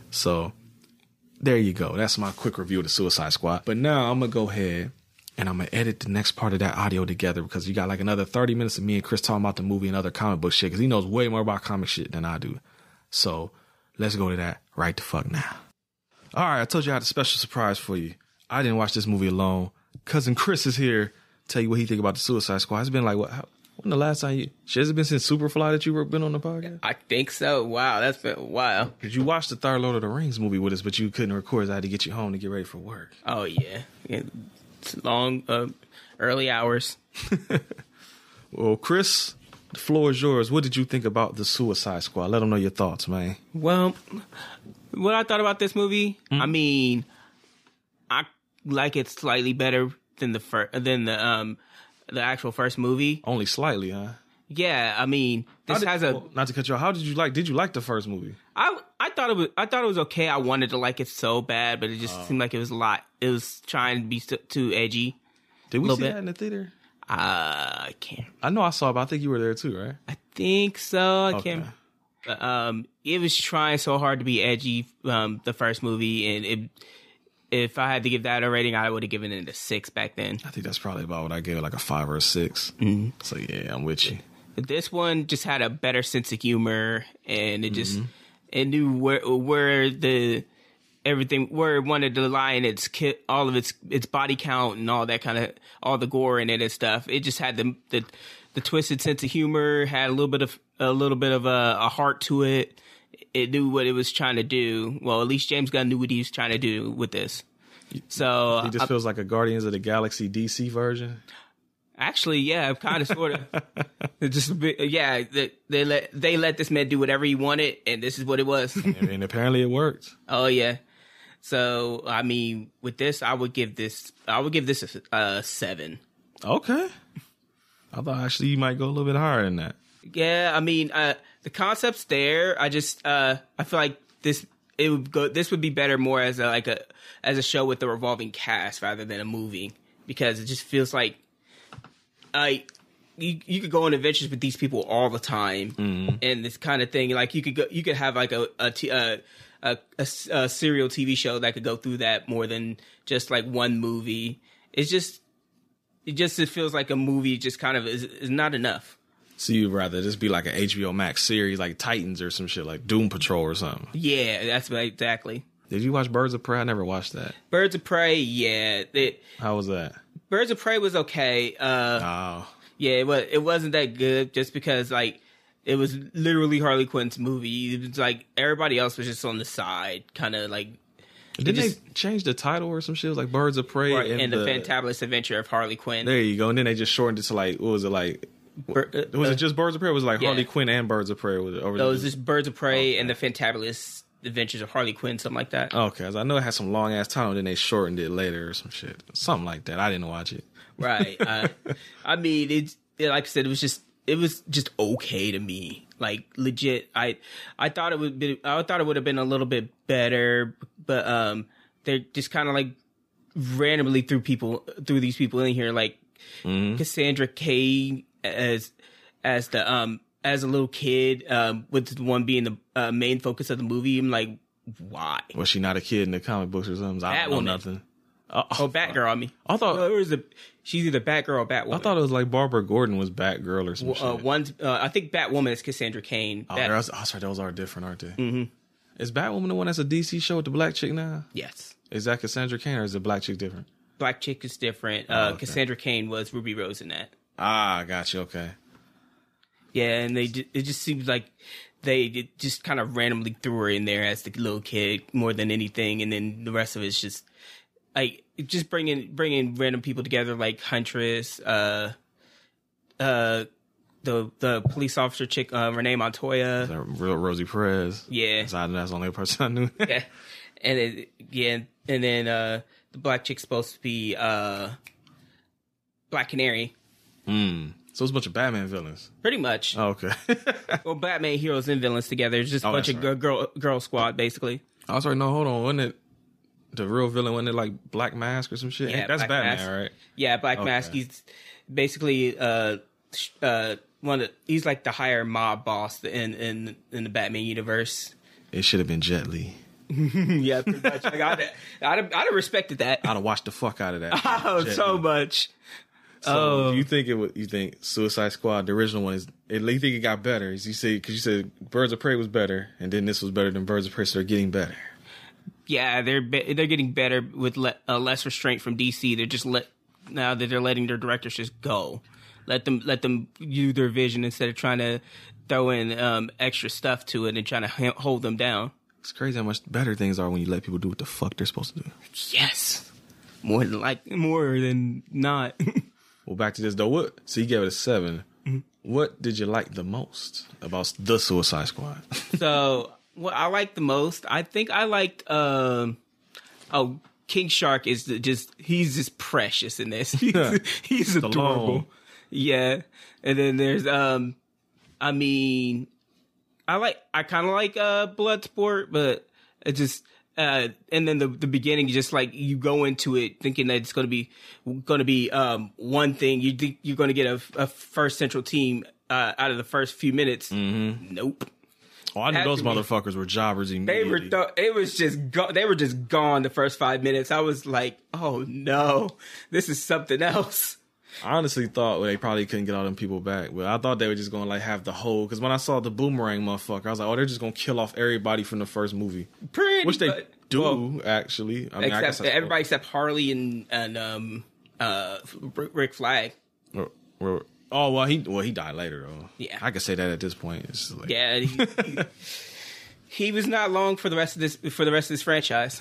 So there you go. That's my quick review of the Suicide Squad. But now I'm going to go ahead and I'm going to edit the next part of that audio together, because you got like another thirty minutes of me and Chris talking about the movie and other comic book shit, because he knows way more about comic shit than I do. So let's go to that right the fuck now. All right, I told you I had a special surprise for you. I didn't watch this movie alone. Cousin Chris is here. Tell you what he think about the Suicide Squad. It's been like, what? How, when the last time you... Has it been since Superfly that you've been on the podcast? I think so. Wow, that's been a while. Because you watched the third Lord of the Rings movie with us, but you couldn't record, so I had to get you home to get ready for work. Oh, yeah. yeah. It's long, uh, early hours. Well, Chris, the floor is yours. What did you think about the Suicide Squad? Let them know your thoughts, man. Well, what I thought about this movie, mm. I mean, I like it slightly better than the fir- than the um the actual first movie. Only slightly, huh? Yeah, I mean, this did, has a well, not to cut you off. How did you like? Did you like the first movie? I I thought it was I thought it was okay. I wanted to like it so bad, but it just uh, seemed like it was a lot. It was trying to be st- too edgy. Did we see bit. that in the theater? Uh, I can't. I know I saw it, but I think you were there too, right? I think so. I okay. can't. But, um, it was trying so hard to be edgy, um, the first movie, and it, if I had to give that a rating, I would have given it a six back then. I think that's probably about what I gave it, like a five or a six. Mm-hmm. So yeah, I'm with you. This one just had a better sense of humor, and it just mm-hmm. it knew where where the everything where it wanted to lie in its kit, all of its its body count and all that kind of all the gore in it and stuff. It just had the the, the twisted sense of humor, had a little bit of a little bit of a, a heart to it. It knew what it was trying to do. Well, at least James Gunn knew what he was trying to do with this. So it just I, feels like a Guardians of the Galaxy D C version. Actually, yeah, kind of, sort of. Just a bit, yeah. They, they let they let this man do whatever he wanted, and this is what it was. and, and apparently, it worked. Oh yeah. So I mean, with this, I would give this. I would give this a, a seven. Okay. I thought actually you might go a little bit higher than that. Yeah, I mean, uh, the concept's there. I just, uh, I feel like this it would go. This would be better more as a like a as a show with a revolving cast rather than a movie, because it just feels like. Like you, you could go on adventures with these people all the time, mm-hmm. and this kind of thing. Like you could go, you could have like a a, t- a, a a a serial T V show that could go through that more than just like one movie. It's just, it just it feels like a movie just kind of is, is not enough. So you'd rather just be like an H B O Max series like Titans or some shit like Doom Patrol or something? Yeah, that's right, exactly. Did you watch Birds of Prey? I never watched that. Birds of Prey, yeah. It, How was that? Birds of Prey was okay. Uh, oh. Yeah, it, was, it wasn't that good just because, like, it was literally Harley Quinn's movie. It was like everybody else was just on the side, kind of like. Didn't just, they change the title or some shit? It was like Birds of Prey right, and, and the, the Fantabulous Adventure of Harley Quinn. There you go. And then they just shortened it to like, what was it like? Bir- uh, was it just Birds of Prey? Or was it like yeah. Harley Quinn and Birds of Prey? Was it, or was no, it it was just, just Birds of Prey okay. and the Fantabulous Adventures of Harley Quinn, something like that. Okay, I know it had some long ass title, and then they shortened it later or some shit, something like that. I didn't watch it. Right. Uh, I mean, it's it, like I said, it was just it was just okay to me. Like legit, I I thought it would be I thought it would have been a little bit better, but um, they're just kind of like randomly threw people threw these people in here, like mm-hmm. Cassandra Cain as as the um. as a little kid, um, with the one being the uh, main focus of the movie. I'm like, why? Was she not a kid in the comic books or something? I don't know nothing. Oh, oh Batgirl, I mean. I thought no, it was a, she's either Batgirl or Batwoman. I thought it was like Barbara Gordon was Batgirl or some well, shit. Uh, one's, uh, I think Batwoman is Cassandra Cain. Oh, Bat- was, oh, sorry, those are different, aren't they? Mm-hmm. Is Batwoman the one that's a D C show with the black chick now? Yes. Is that Cassandra Cain or is the black chick different? Black chick is different. Uh, oh, okay. Cassandra Cain was Ruby Rose in that. Ah, got you. Okay. Yeah, and they it just seems like they just kind of randomly threw her in there as the little kid more than anything, and then the rest of it's just like just bringing bringing random people together like Huntress, uh, uh, the the police officer chick uh, Renee Montoya, Is that real Rosie Perez. Yeah, that's, that's the only person I knew. Yeah, and it, yeah, and then uh, the black chick's supposed to be uh, Black Canary. Hmm. So it's a bunch of Batman villains. Pretty much. Oh, okay. Well, Batman heroes and villains together. It's just a oh, bunch of right. girl girl squad, basically. I was like, no, hold on. Wasn't it the real villain? Wasn't it like Black Mask or some shit? Yeah, that's Black Batman, Mask. right? Yeah, Black Okay. Mask. He's basically uh, uh, one of the, he's like the higher mob boss in in in the Batman universe. It should have been Jet Li. Yeah, pretty much. Like, I'd, I'd, have, I'd have respected that. I'd have watched the fuck out of that. Oh, Jet so Li. much. So Oh. you think it would? You think Suicide Squad, the original one, is? At least think it got better. As you say, because you said Birds of Prey was better, and then this was better than Birds of Prey, so they're getting better. Yeah, they're be- they're getting better with le- uh, less restraint from D C. They're just let now that they're letting their directors just go, let them let them do their vision instead of trying to throw in um, extra stuff to it and trying to ha- hold them down. It's crazy how much better things are when you let people do what the fuck they're supposed to do. Yes, more than like more than not. Well, back to this though. What? So you gave it a seven. Mm-hmm. What did you like the most about the Suicide Squad? So what I liked the most, I think I liked. Um, oh, King Shark is the, just he's just precious in this. He's, he's adorable. Yeah, and then there's um, I mean, I like I kind of like uh Bloodsport, but it just. Uh, and then the the beginning, just like you go into it thinking that it's going to be going to be um, one thing. You think you're going to get a, a first central team uh, out of the first few minutes. Mm-hmm. Nope. Oh, I knew Had those to be. motherfuckers were jobbers They immediately. were. Th- it was just. Go- they were just gone the first five minutes. I was like, "Oh no, this is something else." I honestly thought they probably couldn't get all them people back, but I thought they were just going to like have the whole. Because when I saw the boomerang motherfucker, I was like, oh, they're just going to kill off everybody from the first movie, Pretty, which they but- do well, actually. I mean, I guess except everybody except Harley and and um uh Rick Flag. Or- or- Oh well, he well he died later though. Yeah. I could say that at this point. It's like, Yeah, he, he, he was not long for the rest of this for the rest of this franchise.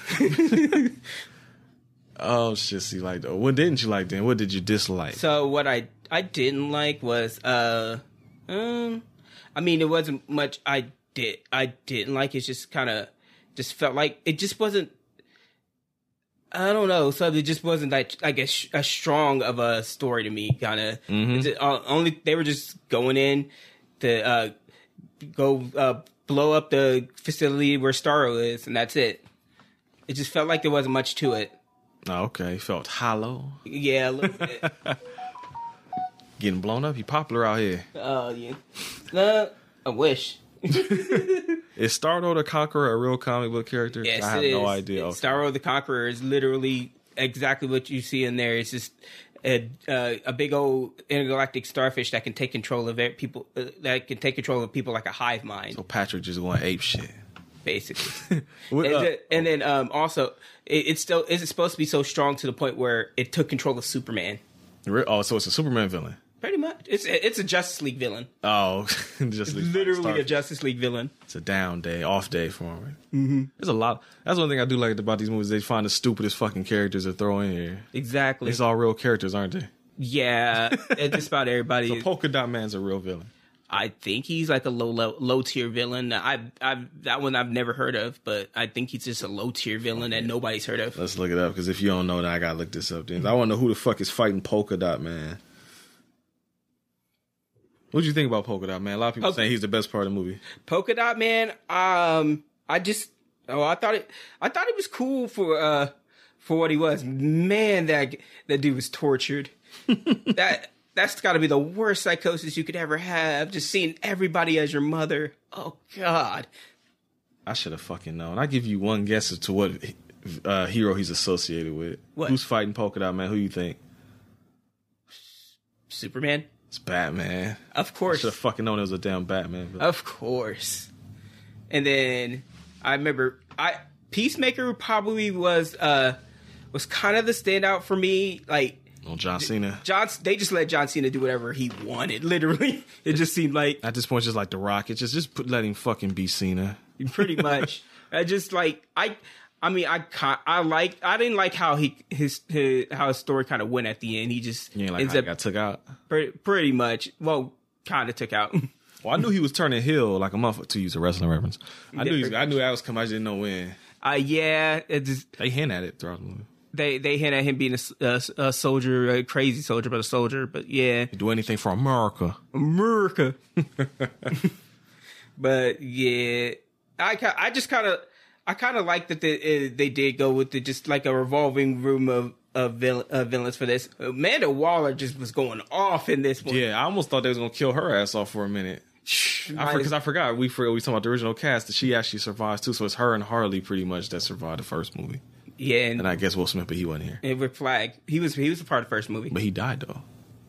oh shit, see, like, what didn't you like then? What did you dislike? So what I I didn't like was uh um I mean it wasn't much I did I didn't like. It just kind of just felt like it just wasn't. I don't know. So it just wasn't like like a, sh- a strong of a story to me. Kind of Mm-hmm. uh, only they were just going in to uh, go uh, blow up the facility where Starro is, and that's it. It just felt like there wasn't much to it. Oh, okay, felt hollow, Yeah, a little bit. getting blown up. He popular out here. Oh yeah. Uh, I wish. Is Starro the Conqueror a real comic book character? Yes, I have it is. no idea. Okay. Starro the Conqueror is literally exactly what you see in there. It's just a, uh, a big old intergalactic starfish that can take control of it, people. Uh, that can take control of people like a hive mind, So Patrick just going ape shit. basically. What, and, uh, the- and then um, also, it, it's still is it supposed to be so strong to the point where it took control of Superman. re- oh, so it's a Superman villain. Pretty much, it's it's a Justice League villain. Oh, just like Literally Stark. a Justice League villain. It's a down day, off day for him. Mm-hmm. There's a lot. That's one thing I do like about these movies. They find the stupidest fucking characters to throw in here. Exactly. It's all real characters, aren't they? Yeah, and just about everybody. So Polka Dot Man's a real villain. I think he's like a low low, low tier villain. I I that one I've never heard of, but I think he's just a low tier villain that nobody's heard of. Let's look it up, because if you don't know, then I gotta look this up. Then I want to know who the fuck is fighting Polka Dot Man. What do you think about Polka Dot Man? A lot of people Okay. saying he's the best part of the movie. Polka Dot Man. Um, I just oh I thought it I thought it was cool for uh for what he was. Man, that that dude was tortured. that that's got to be the worst psychosis you could ever have. Just seeing everybody as your mother. Oh God. I should have fucking known. I give you one guess as to what uh, hero he's associated with. What? Who's fighting Polka Dot Man? Who you think? Superman. It's Batman. Of I course. should have fucking known it was a damn Batman. But Of course. And then I remember I Peacemaker probably was uh was kind of the standout for me. Like oh, John Cena. John they just let John Cena do whatever he wanted, literally. It just seemed like At this point, it's just like The Rock. It's just just put, let him fucking be Cena. pretty much. I just like I I mean I ca- I like I didn't like how he his, his how his story kind of went at the end. He just You ain't like ends how he up got took out. pretty, pretty much well kind of took out. Well, I knew he was turning heel like a month to use a wrestling reference. I knew he was, Yeah. I knew that was coming. I just didn't know when. uh yeah, it just They hint at it throughout the movie. they they hint at him being a, s- a s- a soldier, a crazy soldier, but a soldier. But yeah, He'd do anything for America. America. But yeah, I ki- I just kind of I kind of like that they uh, they did go with the just like a revolving room of of vill- uh, villains for this. Amanda Waller just was going off in this one. Yeah, I almost thought they was gonna kill her ass off for a minute. I because I forgot we forgot we talking about the original cast that she actually survives too. So it's her and Harley pretty much that survived the first movie. yeah, and, And I guess Will Smith, but he wasn't here. and Rick Flag, he was he was a part of the first movie. But he died though.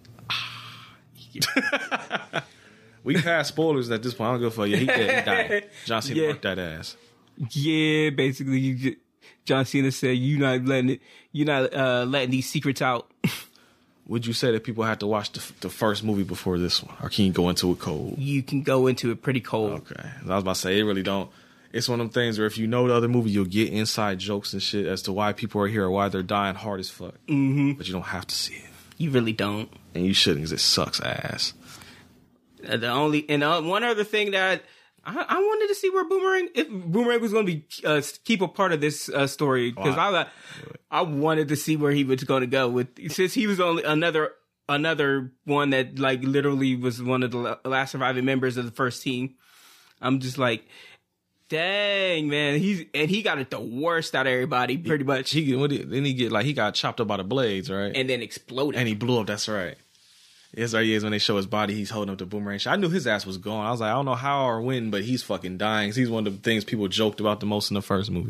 We passed spoilers at this point. I don't give a fuck. Yeah, he did. He died. John Cena Yeah. worked that ass. Yeah, basically, you just, John Cena said you not letting it, you not uh, letting these secrets out. Would you say that people have to watch the, the first movie before this one, or can you go into it cold? You can go into it pretty cold. Okay, I was about to say it really don't. It's one of them things where if you know the other movie, you'll get inside jokes and shit as to why people are here or why they're dying hard as fuck. Mm-hmm. But you don't have to see it, You really don't. and you shouldn't, because it sucks ass. Uh, The only and uh, one other thing that I, I wanted to see where Boomerang, if Boomerang was going to be uh, keep a part of this uh, story, because Oh, I- I, I wanted to see where he was going to go with, since he was only another another one that like literally was one of the la- last surviving members of the first team. I'm just like, dang man, he's and he got it the worst out of everybody, pretty much, He what did, then he get like he got chopped up by the blades, right? and then exploded. And he blew up. That's right. Yes, right. He is when they show his body. He's holding up the boomerang. I knew his ass was gone. I was like, I don't know how or when, but he's fucking dying. He's one of the things people joked about the most in the first movie.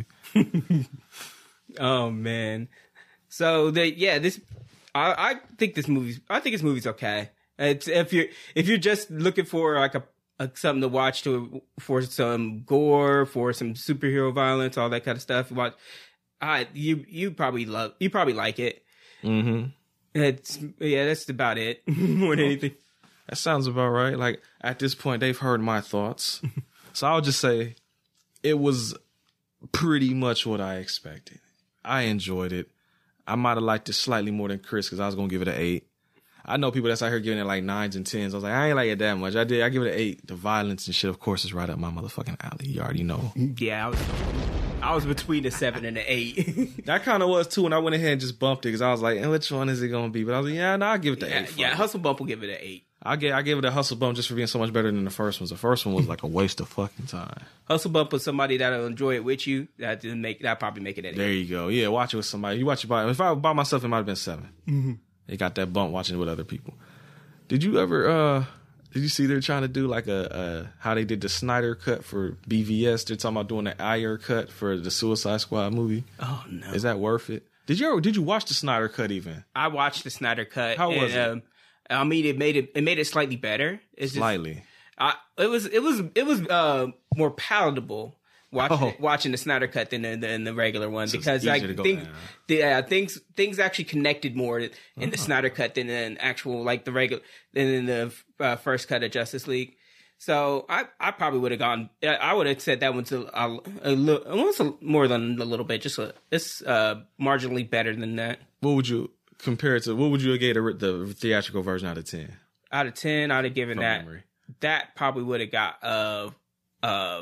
Oh man. So the yeah, this I, I think this movie's I think this movie's okay. It's if you're if you're just looking for like a, a something to watch to for some gore, for some superhero violence, all that kind of stuff. Watch, I you you probably love you probably like it. Mm-hmm. It's yeah, that's about it more than anything. That sounds about right. Like at this point, they've heard my thoughts, so I'll just say it was pretty much what I expected. I enjoyed it. I might have liked it slightly more than Chris because I was gonna give it an eight. I know people that's out here giving it like nines and tens. I was like, I ain't like it that much. I did. I give it an eight. The violence and shit, of course, is right up my motherfucking alley. You already know. Yeah, I was, I was between the seven and the eight. That kind of was too, and I went ahead and just bumped it because I was like, eh, which one is it gonna be? But I was like, yeah, no, I'll give it the yeah, eight. yeah, Hustle Bump will give it an eight. I gave I gave it a Hustle Bump just for being so much better than the first one. The first one was like a waste of fucking time. Hustle Bump with somebody that'll enjoy it with you. That didn't make that probably make it an eight. There you go. Yeah, watch it with somebody. You watch it by if I by myself, it might have been seven. Mm-hmm. They got that bump watching it with other people. Did you ever? uh Did you see they're trying to do like a, a how they did the Snyder cut for B V S? They're talking about doing the Ayer cut for the Suicide Squad movie. Oh no, is that worth it? Did you ever? Did you watch the Snyder cut even? I watched the Snyder cut. How was and, it? Um, I mean, it made it it made it slightly better. It's Slightly. Just, I, it was it was it was uh, more palatable watching Oh. it, watching the Snyder cut than the, than the regular one So it's because I easier to go think down. the, uh, things things actually connected more in Uh-huh. the Snyder cut than in actual like the regular than in the uh, first cut of Justice League. So I, I probably would have gone. I would have said that one's a, a, a little, almost a, more than a little bit. Just a, it's uh, marginally better than that. What would you compare it to? What would you have gave the, the theatrical version out of ten? Out of ten, I'd have given From that. memory. That probably would have got a uh,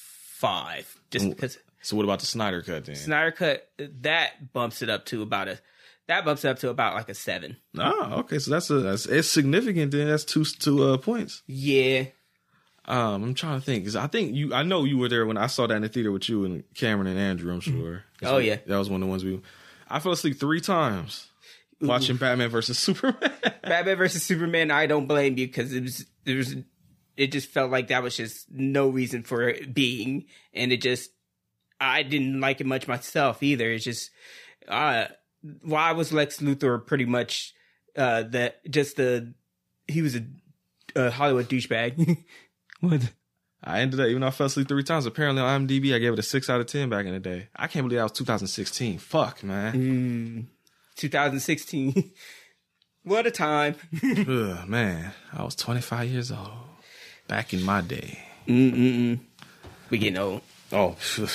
five, just because So what about the Snyder cut then? Snyder cut that bumps it up to about a that bumps it up to about like a seven. Oh, okay. So that's a that's it's significant. Then that's two two uh, points. Yeah. Um, I'm trying to think because I think you. I know you were there when I saw that in the theater with you and Cameron and Andrew. I'm sure. That's Oh, what- yeah. that was one of the ones we. I fell asleep three times watching Batman versus Superman. Batman versus Superman, I don't blame you because it was there was it just felt like that was just no reason for it being, and it just I didn't like it much myself either. It's just uh why was Lex Luthor pretty much uh that just the he was a, a Hollywood douchebag. What? I ended up even though I fell asleep three times. Apparently on IMDb, I gave it a six out of ten back in the day. I can't believe that was two thousand sixteen. Fuck, man. Mm, twenty sixteen. What a time. Ugh, man, I was twenty-five years old back in my day. Mm-mm-mm. We getting old. Oh,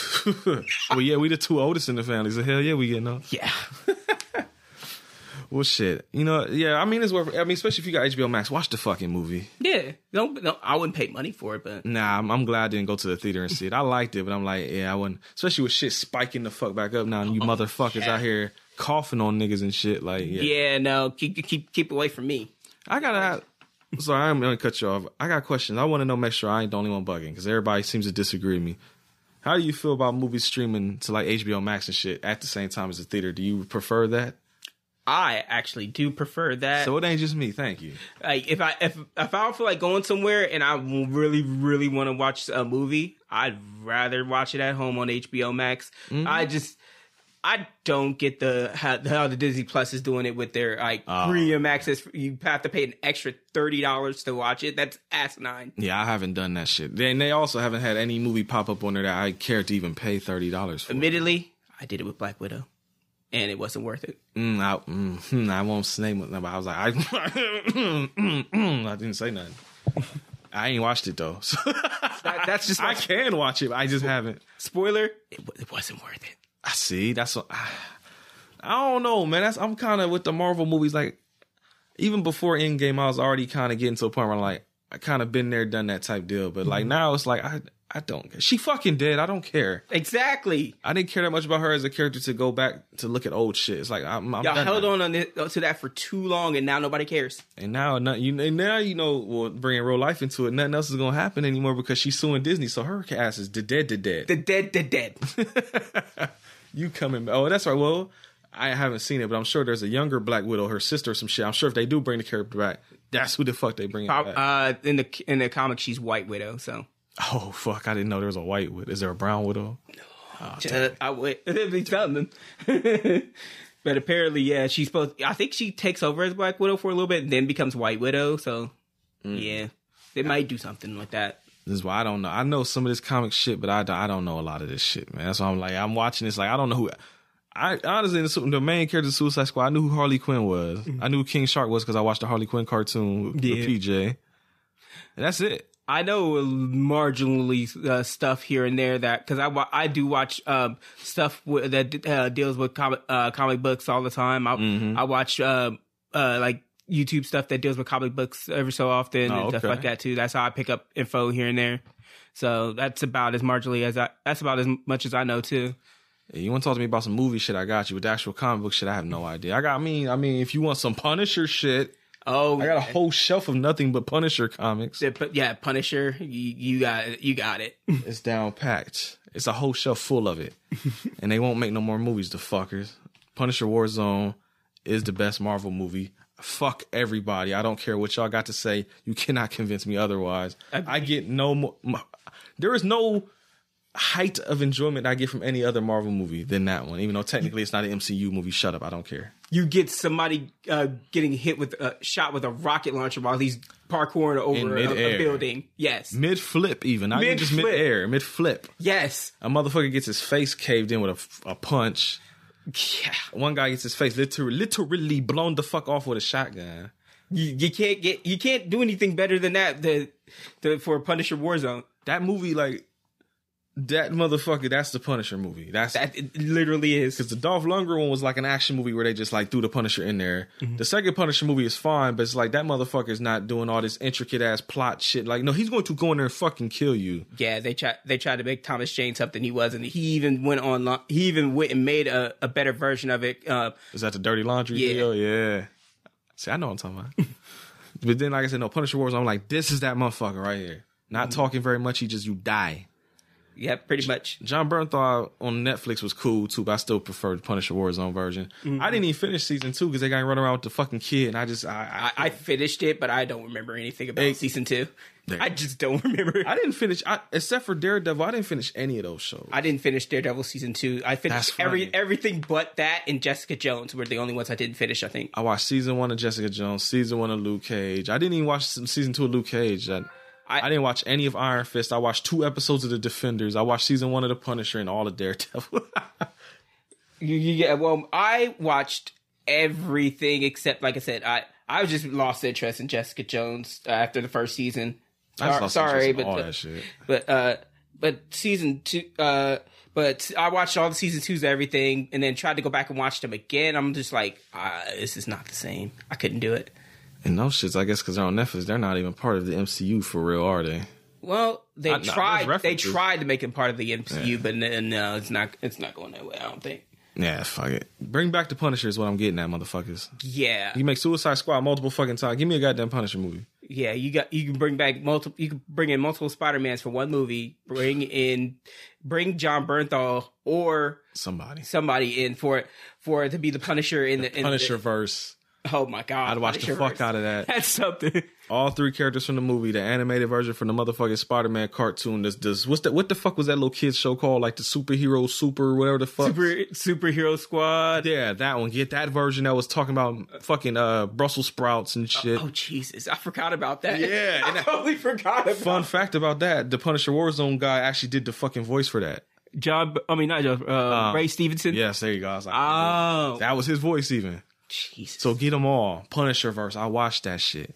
well, yeah, we the two oldest in the family, so hell yeah, we getting old. Yeah. Well, shit, you know, yeah, I mean, it's worth. I mean, especially if you got H B O Max, watch the fucking movie. Yeah. No, no, I wouldn't pay money for it, but Nah, I'm, I'm glad I didn't go to the theater and see it. I liked it, but I'm like, yeah, I wouldn't. Especially with shit spiking the fuck back up now, and you motherfuckers yeah. out here coughing on niggas and shit. Like, yeah, yeah, no, keep keep keep away from me. I gotta. Sorry, I'm gonna cut you off. I got questions. I want to know, make sure I ain't the only one bugging, because everybody seems to disagree with me. How do you feel about movies streaming to like H B O Max and shit at the same time as the theater? Do you prefer that? I actually do prefer that. So it ain't just me. Thank you. Like if I if if I don't feel like going somewhere and I really really want to watch a movie, I'd rather watch it at home on H B O Max. Mm-hmm. I just I don't get the how, how the Disney Plus is doing it with their like Oh. premium access. You have to pay an extra thirty dollars to watch it. That's asinine. Yeah, I haven't done that shit. And they also haven't had any movie pop up on there that I care to even pay thirty dollars for. Admittedly, I did it with Black Widow, and it wasn't worth it. Mm, I, mm, hmm, I won't say nothing, but I was like, I, I didn't say nothing. I ain't watched it though. So That, that's just I my can watch it, but I just haven't. spoiler. It, wa- it wasn't worth it. I see. That's what, I, I don't know, man. That's I'm kind of with the Marvel movies. Like even before Endgame, I was already kind of getting to a point where I'm like, I kind of been there, done that type deal. But like now, it's like I I don't care. She fucking dead. I don't care. Exactly. I didn't care that much about her as a character to go back to look at old shit. It's like I'm, I'm Y'all done held now. on, on this, to that for too long, and now nobody cares. And now, not, you and now you know, well, bringing real life into it, nothing else is gonna happen anymore because she's suing Disney. So her ass is the dead, the dead. The dead, the dead. You coming? Oh, that's right. Well, I haven't seen it, but I'm sure there's a younger Black Widow, her sister, or some shit. I'm sure if they do bring the character back, That's who the fuck they bring Pop, back. uh, in the in the comic, she's White Widow. So Oh fuck! I didn't know there was a white widow. Is there a brown widow? Oh, uh, I would be telling them. But apparently, yeah, she's supposed. I think she takes over as Black Widow for a little bit, and then becomes White Widow. So mm. yeah, they might do something like that. This is why I don't know. I know some of this comic shit, but I, I don't know a lot of this shit, man. That's why I'm like, I'm watching this like I don't know who. I honestly, the main character of Suicide Squad, I knew who Harley Quinn was. I knew who King Shark was because I watched the Harley Quinn cartoon with, yeah. with P J. And that's it. I know marginally uh, stuff here and there that because I, I do watch um, stuff w- that uh, deals with comic uh, comic books all the time. I, mm-hmm. I watch uh, uh, like YouTube stuff that deals with comic books every so often oh, and okay. stuff like that too. That's how I pick up info here and there. So that's about as marginally as I. That's about as much as I know too. Yeah, you want to talk to me about some movie shit? I got you. With the actual comic book shit, I have no idea. I got. I mean, I mean, if you want some Punisher shit. Oh, I got a whole shelf of nothing but Punisher comics. Yeah, Punisher, you, you got it. You got it. It's down packed. It's a whole shelf full of it, and they won't make no more movies. The fuckers. Punisher Warzone is the best Marvel movie. Fuck everybody. I don't care what y'all got to say. You cannot convince me otherwise. I, I get no more. There is no height of enjoyment I get from any other Marvel movie than that one. Even though technically it's not an M C U movie. Shut up. I don't care. You get somebody uh, getting hit with a uh, shot with a rocket launcher while he's parkouring over a, a building. Yes. Mid flip, even. Not even just mid air. Mid flip. Yes. A motherfucker gets his face caved in with a, a punch. Yeah. One guy gets his face literally, literally blown the fuck off with a shotgun. You, you can't get. You can't do anything better than that. The, the for Punisher Warzone. That movie, like. That motherfucker, that's the Punisher movie. That's that it literally is. Because the Dolph Lundgren one was like an action movie where they just like threw the Punisher in there. Mm-hmm. The second Punisher movie is fine, but it's like that motherfucker is not doing all this intricate ass plot shit. Like, no, he's going to go in there and fucking kill you. Yeah, they tried. They tried to make Thomas Jane something he wasn't. He even went on. He even went and made a, a better version of it. Uh, is that the Dirty Laundry yeah. video? Yeah. See, I know what I'm talking about. But then, like I said, no Punisher Wars. I'm like, this is that motherfucker right here. Not mm-hmm. talking very much. He just you die. Yeah, pretty much. John Bernthal on Netflix was cool too, but I still prefer the Punisher Warzone version. Mm-hmm. I didn't even finish season two because they got to run around with the fucking kid, and I just I I, I finished it, but I don't remember anything about it, season two. There. I just don't remember. I didn't finish, I, except for Daredevil. I didn't finish any of those shows. I didn't finish Daredevil season two. I finished every everything but that, and Jessica Jones were the only ones I didn't finish. I think I watched season one of Jessica Jones, season one of Luke Cage. I didn't even watch season two of Luke Cage. I, I, I didn't watch any of Iron Fist. I watched two episodes of The Defenders. I watched season one of The Punisher and all of Daredevil. you, you, yeah, well, I watched everything except, like I said, I, I was just lost interest in Jessica Jones uh, after the first season. I just lost Sorry, interest in but all the, that shit. But uh, but season two, uh, but I watched all the season twos of everything, and then tried to go back and watch them again. I'm just like, uh, this is not the same. I couldn't do it. And those shits, I guess, because they're on Netflix, they're not even part of the M C U for real, are they? Well, they I, tried. No, they tried to make them part of the M C U, yeah. but no, no, it's not. It's not going that way. I don't think. Yeah, fuck it. Bring back the Punisher is what I'm getting at, motherfuckers. Yeah, you make Suicide Squad multiple fucking times. Give me a goddamn Punisher movie. Yeah, you got. You can bring back multiple. You can bring in multiple Spider-Mans for one movie. Bring in, bring John Bernthal or somebody, somebody in for for it to be the Punisher in the, the Punisher verse. Oh my god! I'd watch the fuck out of that. That's something. All three characters from the movie, the animated version from the motherfucking Spider-Man cartoon. This, this, what's that? What the fuck was that little kids show called? Like the superhero, super, whatever the fuck. Super superhero squad. Yeah, that one. Get that version that was talking about fucking uh, Brussels sprouts and shit. Oh, oh Jesus, I forgot about that. Yeah, I totally forgot. About Fun fact about that: the Punisher Warzone guy actually did the fucking voice for that. John, I mean not John, uh, um, Ray Stevenson. Yes, there you go. I was like, oh, that was his voice even. Jesus. So get them all. Punisher verse. I watched that shit.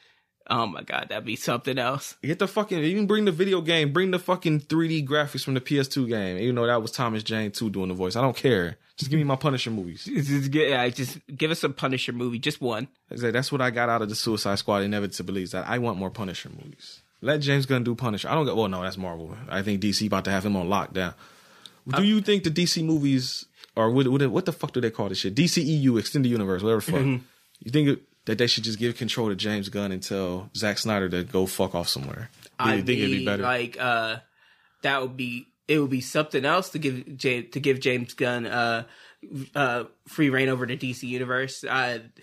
Oh my god, that'd be something else. Get the fucking, even bring the video game, bring the fucking three D graphics from the P S two game. Even though that was Thomas Jane too doing the voice. I don't care. Just give me my Punisher movies. Just, yeah, just give us a Punisher movie, just one. That's what I got out of the Suicide Squad Inevitably, is that I want more Punisher movies. Let James Gunn do Punisher. I don't get, well, no, that's Marvel. I think D C about to have him on lockdown. Do you think the D C movies, or what, what, what the fuck do they call this shit? D C E U, Extended Universe, whatever the fuck. Mm-hmm. You think it, that they should just give control to James Gunn and tell Zack Snyder to go fuck off somewhere? Do you I think mean, it'd be better? Like, uh, that would be, it would be something else to give J- to give James Gunn uh, uh, free reign over the D C universe. Uh,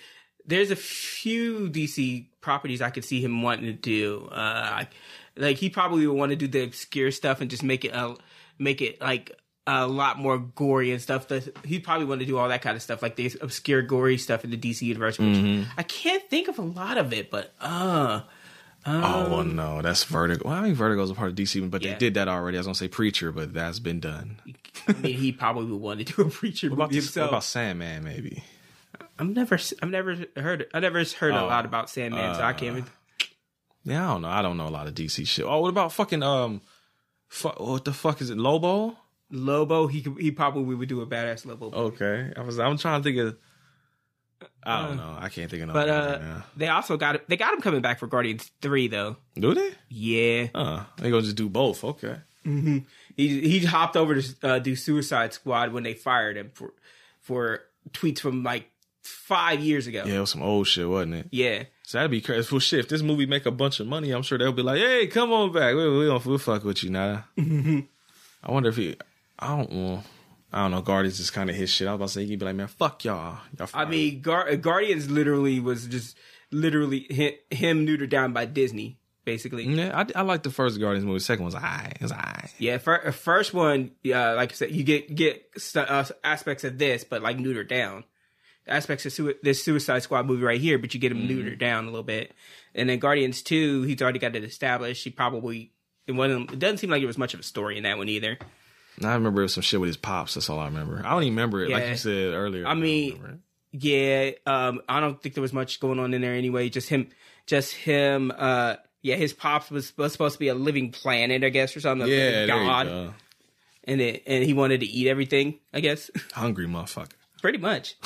there's a few D C properties I could see him wanting to do. Uh, like he probably would want to do the obscure stuff and just make it uh, make it like a lot more gory and stuff. He'd probably want to do all that kind of stuff, like the obscure gory stuff in the D C universe. Which mm-hmm. I can't think of a lot of it, but uh. Um, oh well, no, that's Vertigo. Well, I mean, Vertigo's a part of D C, but yeah. they did that already. I was gonna say Preacher, but that's been done. I mean, he probably would want to do a Preacher what about movie this, himself. What about Sandman? Maybe. I've never, I've never heard, I never heard oh, a lot about Sandman, uh, so I can't. Even... Yeah, I don't know. I don't know a lot of D C shit. Oh, what about fucking um, fu- what the fuck is it? Lobo. Lobo. He could, he probably would do a badass Lobo movie. Okay, I was. I'm trying to think of. I don't know. I can't think of no. But uh, right they also got they got him coming back for Guardians three though. Do they? Yeah. Uh, they gonna just do both. Okay. Mm-hmm. He he hopped over to uh, do Suicide Squad when they fired him for for tweets from like five years ago. Yeah, it was some old shit, wasn't it? Yeah. So that'd be crazy. Well, shit, if this movie make a bunch of money, I'm sure they'll be like, "Hey, come on back. We we don't we'll fuck with you now." Mm-hmm. I wonder if he. I don't know. I don't know. Guardians is kind of his shit. I was about to say he'd be like, "Man, fuck y'all." y'all I mean, Gar- Guardians literally was just literally him, him neutered down by Disney, basically. Yeah, I, I like the first Guardians movie. The second one's alright. It's alright. Yeah, fir- first one, yeah, like I said, you get get st- uh, aspects of this, but like neutered down. Aspects of su- this Suicide Squad movie right here, but you get him mm. neutered down a little bit. And then Guardians two, he's already got it established. He probably it wasn't. It doesn't seem like there was much of a story in that one either. I remember it was some shit with his pops. That's all I remember. I don't even remember it, yeah. like you said earlier. I mean, I yeah, um, I don't think there was much going on in there anyway. Just him, just him. Uh, yeah, his pops was, was supposed to be a living planet, I guess, or something. Yeah, God, there you go. and it, and he wanted to eat everything, I guess. Hungry motherfucker. Pretty much.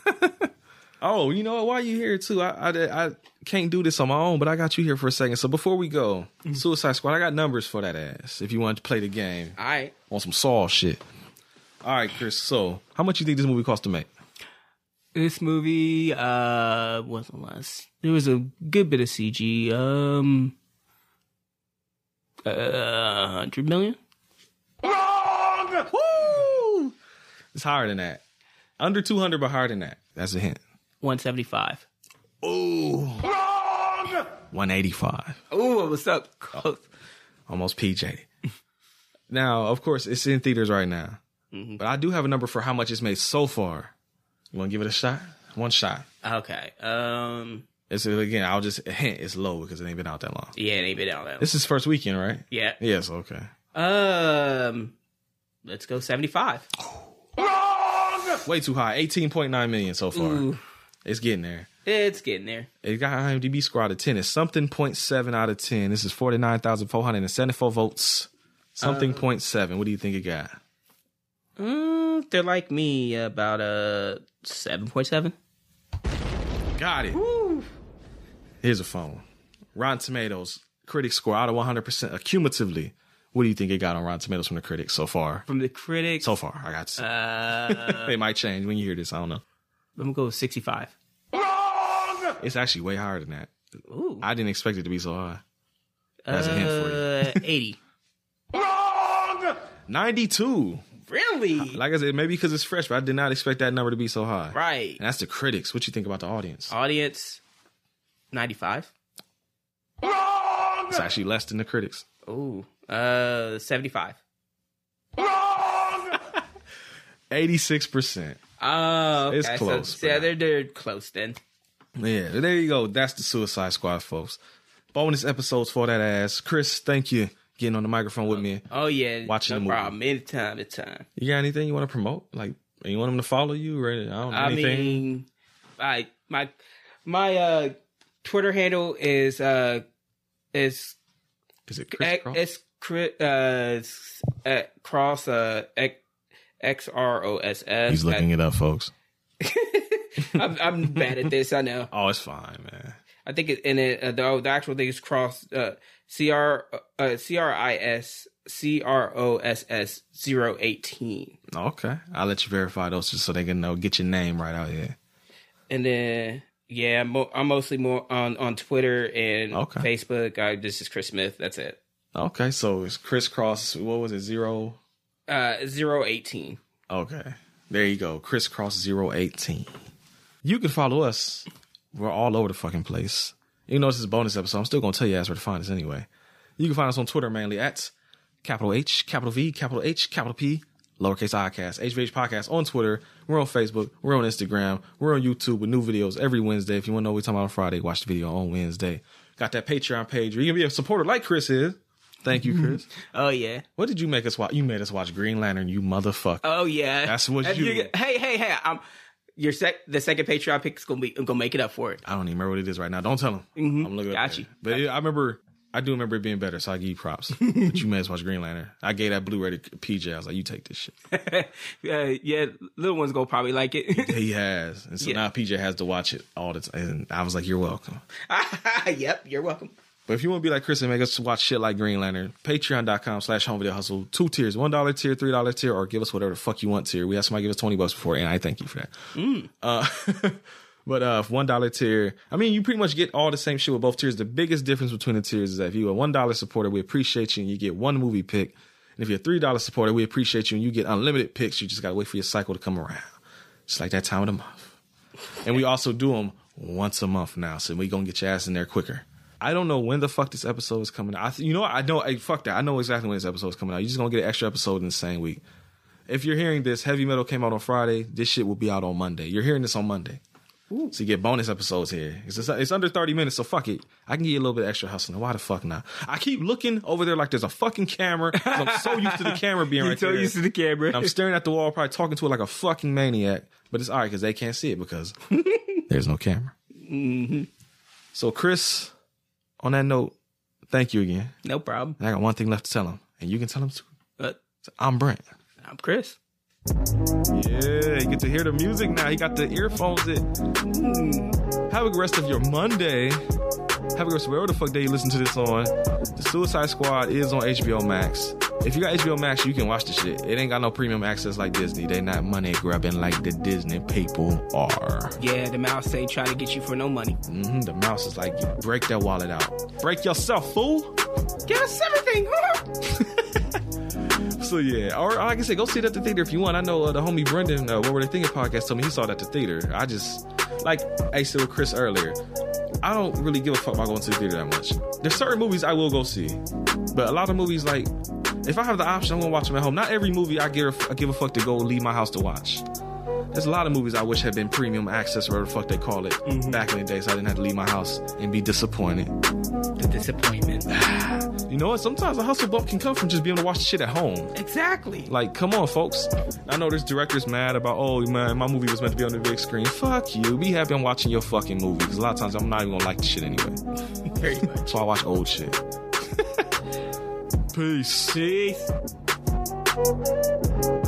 Oh, you know what? Why you here too? I, I I can't do this on my own, but I got you here for a second. So before we go, mm-hmm. Suicide Squad, I got numbers for that ass. If you want to play the game, all right, on some Saw shit. All right, Chris. So, how much you think this movie cost to make? This movie, uh, wasn't less. There was a good bit of C G. Um, uh, hundred million. Wrong. Woo! It's higher than that. Under two hundred, but higher than that. That's a hint. One seventy five. Ooh. Wrong. One eighty five. Ooh, what's up? Close. Almost P J. Now, of course, it's in theaters right now. Mm-hmm. But I do have a number for how much it's made so far. You want to give it a shot? One shot. Okay. Um. It's again. I'll just a hint. It's low because it ain't been out that long. Yeah, it ain't been out that long. This is first weekend, right? Yeah. Yes. Okay. Um. Let's go seventy five. Wrong. Way too high. Eighteen point nine million so far. Ooh. It's getting there. It's getting there. It got I M D B score out of ten. It's something point seven out of ten. This is forty nine thousand four hundred and seventy four votes. Something uh, point seven. What do you think it got? Mm, they're like me, about a seven point seven. Got it. Woo. Here's a phone. Rotten Tomatoes critic score out of one hundred percent. Cumulatively, what do you think it got on Rotten Tomatoes from the critics so far? From the critics, so far, I got to say. Uh, it might change when you hear this. I don't know. I'm gonna go with sixty-five. Wrong. It's actually way higher than that. Ooh. I didn't expect it to be so high. That's uh, a hint for you. eighty. Wrong. ninety-two. Really? Like I said, maybe because it's fresh, but I did not expect that number to be so high. Right. And that's the critics. What you think about the audience? Audience, ninety-five. Wrong. It's actually less than the critics. Ooh. Uh, seventy-five. Wrong. eighty-six percent. Oh, okay. It's close. So, yeah, they're, they're close then. Yeah, there you go. That's the Suicide Squad, folks. Bonus episodes for that ass. Chris, thank you getting on the microphone with me. Oh, yeah. Watching no the movie. problem. Anytime, anytime. You got anything you want to promote? Like, you want them to follow you or I don't know, I anything? mean, I, my, my, uh, Twitter handle is, uh, is, is it Chris Cross? It's, uh, it's, uh, Cross, uh, X R O S S. He's looking it up, folks. I'm, I'm bad at this, I know. Oh, it's fine, man. I think it, and it, uh, the, the actual thing is cross, uh, C R, uh, C R I S, C R O S S zero eighteen. Okay. I'll let you verify those just so they can know, get your name right out here. And then, yeah, I'm, mo- I'm mostly more on, on Twitter and okay. Facebook. I, this is Chris Smith. That's it. Okay. So it's Chris Cross. What was it? Zero? Uh, zero eighteen. Okay. There you go. Chris Cross zero eighteen. You can follow us We're all over the fucking place. Even though this is a bonus episode, I'm still going to tell you guys where to find us anyway. You can find us on Twitter mainly at capital H, capital V, capital H, capital P, lowercase I-cast, H V H Podcast on Twitter. We're on Facebook. We're on Instagram. We're on YouTube with new videos every Wednesday. If you want to know what we're talking about on Friday, watch the video on Wednesday. Got that Patreon page where you can be a supporter like Chris is. Thank you, Chris. Oh, yeah. What did you make us watch? You made us watch Green Lantern, you motherfucker. Oh, yeah. That's what If you... you hey, hey, hey. I'm, your sec, the second Patreon pick is going to be gonna make it up for it. I don't even remember what it is right now. Don't tell him. Mm-hmm. I'm looking Got up you. But Got it, I remember... I do remember it being better, so I give you props. But you made us watch Green Lantern. I gave that Blu-ray to P J. I was like, you take this shit. uh, yeah, little one's going to probably like it. He has. And so Yeah. now P J has to watch it all the time. And I was like, you're welcome. Yep, you're welcome. But if you want to be like Chris and make us watch shit like Green Lantern, patreon.com slash home video hustle. Two tiers, one dollar tier, three dollar tier, or give us whatever the fuck you want tier. We had somebody give us twenty bucks before, and I thank you for that. Mm. Uh, but uh, one dollar tier, I mean, you pretty much get all the same shit with both tiers. The biggest difference between the tiers is that if you're a one dollar supporter, we appreciate you and you get one movie pick. And if you're a three dollar supporter, we appreciate you and you get unlimited picks. You just got to wait for your cycle to come around. Just like that time of the month. And we also do them once a month now, so we going to get your ass in there quicker. I don't know when the fuck this episode is coming out. I th- you know what? I know. Hey, fuck that. I know exactly when this episode is coming out. You're just going to get an extra episode in the same week. If you're hearing this, Heavy Metal came out on Friday. This shit will be out on Monday. You're hearing this on Monday. Ooh. So you get bonus episodes here. It's, just, it's under thirty minutes, so fuck it. I can get you a little bit extra hustling. Why the fuck not? I keep looking over there like there's a fucking camera. I'm so used to the camera being You're right so there. used to the camera. And I'm staring at the wall, probably talking to it like a fucking maniac. But it's all right because they can't see it because there's no camera. Mm-hmm. So, Chris, on that note, thank you again. No problem. And I got one thing left to tell him. And you can tell him too. But I'm Brent. I'm Chris. Yeah, you get to hear the music now. He got the earphones in. Mm. Have a good rest of your Monday. Have a good rest of whatever the fuck day you listen to this on. The Suicide Squad is on H B O Max. If you got H B O Max, you can watch the shit. It ain't got no premium access like Disney. They not money grubbing like the Disney people are. Yeah, the mouse ain't trying to get you for no money. Mm-hmm. The mouse is like, you break that wallet out. Break yourself, fool. Give us everything, huh? So yeah, or like I said, go see it at the theater if you want. I know uh, the homie Brendan, uh, What Were They Thinking podcast, told me he saw it at the theater. I just, like I said with Chris earlier, I don't really give a fuck about going to the theater that much. There's certain movies I will go see, but a lot of movies, like, if I have the option, I'm gonna watch them at home. Not every movie I give a, I give a fuck to go leave my house to watch. There's a lot of movies I wish had been premium access, or whatever the fuck they call it, mm-hmm. back in the day, so I didn't have to leave my house and be disappointed. The disappointment. You know what? Sometimes a hustle bump can come from just being able to watch the shit at home. Exactly. Like, come on, folks. I know there's directors mad about, oh, man, my movie was meant to be on the big screen. Fuck you. Be happy I'm watching your fucking movie, because a lot of times I'm not even gonna like the shit anyway. Very much. So I watch old shit. Peace. Peace.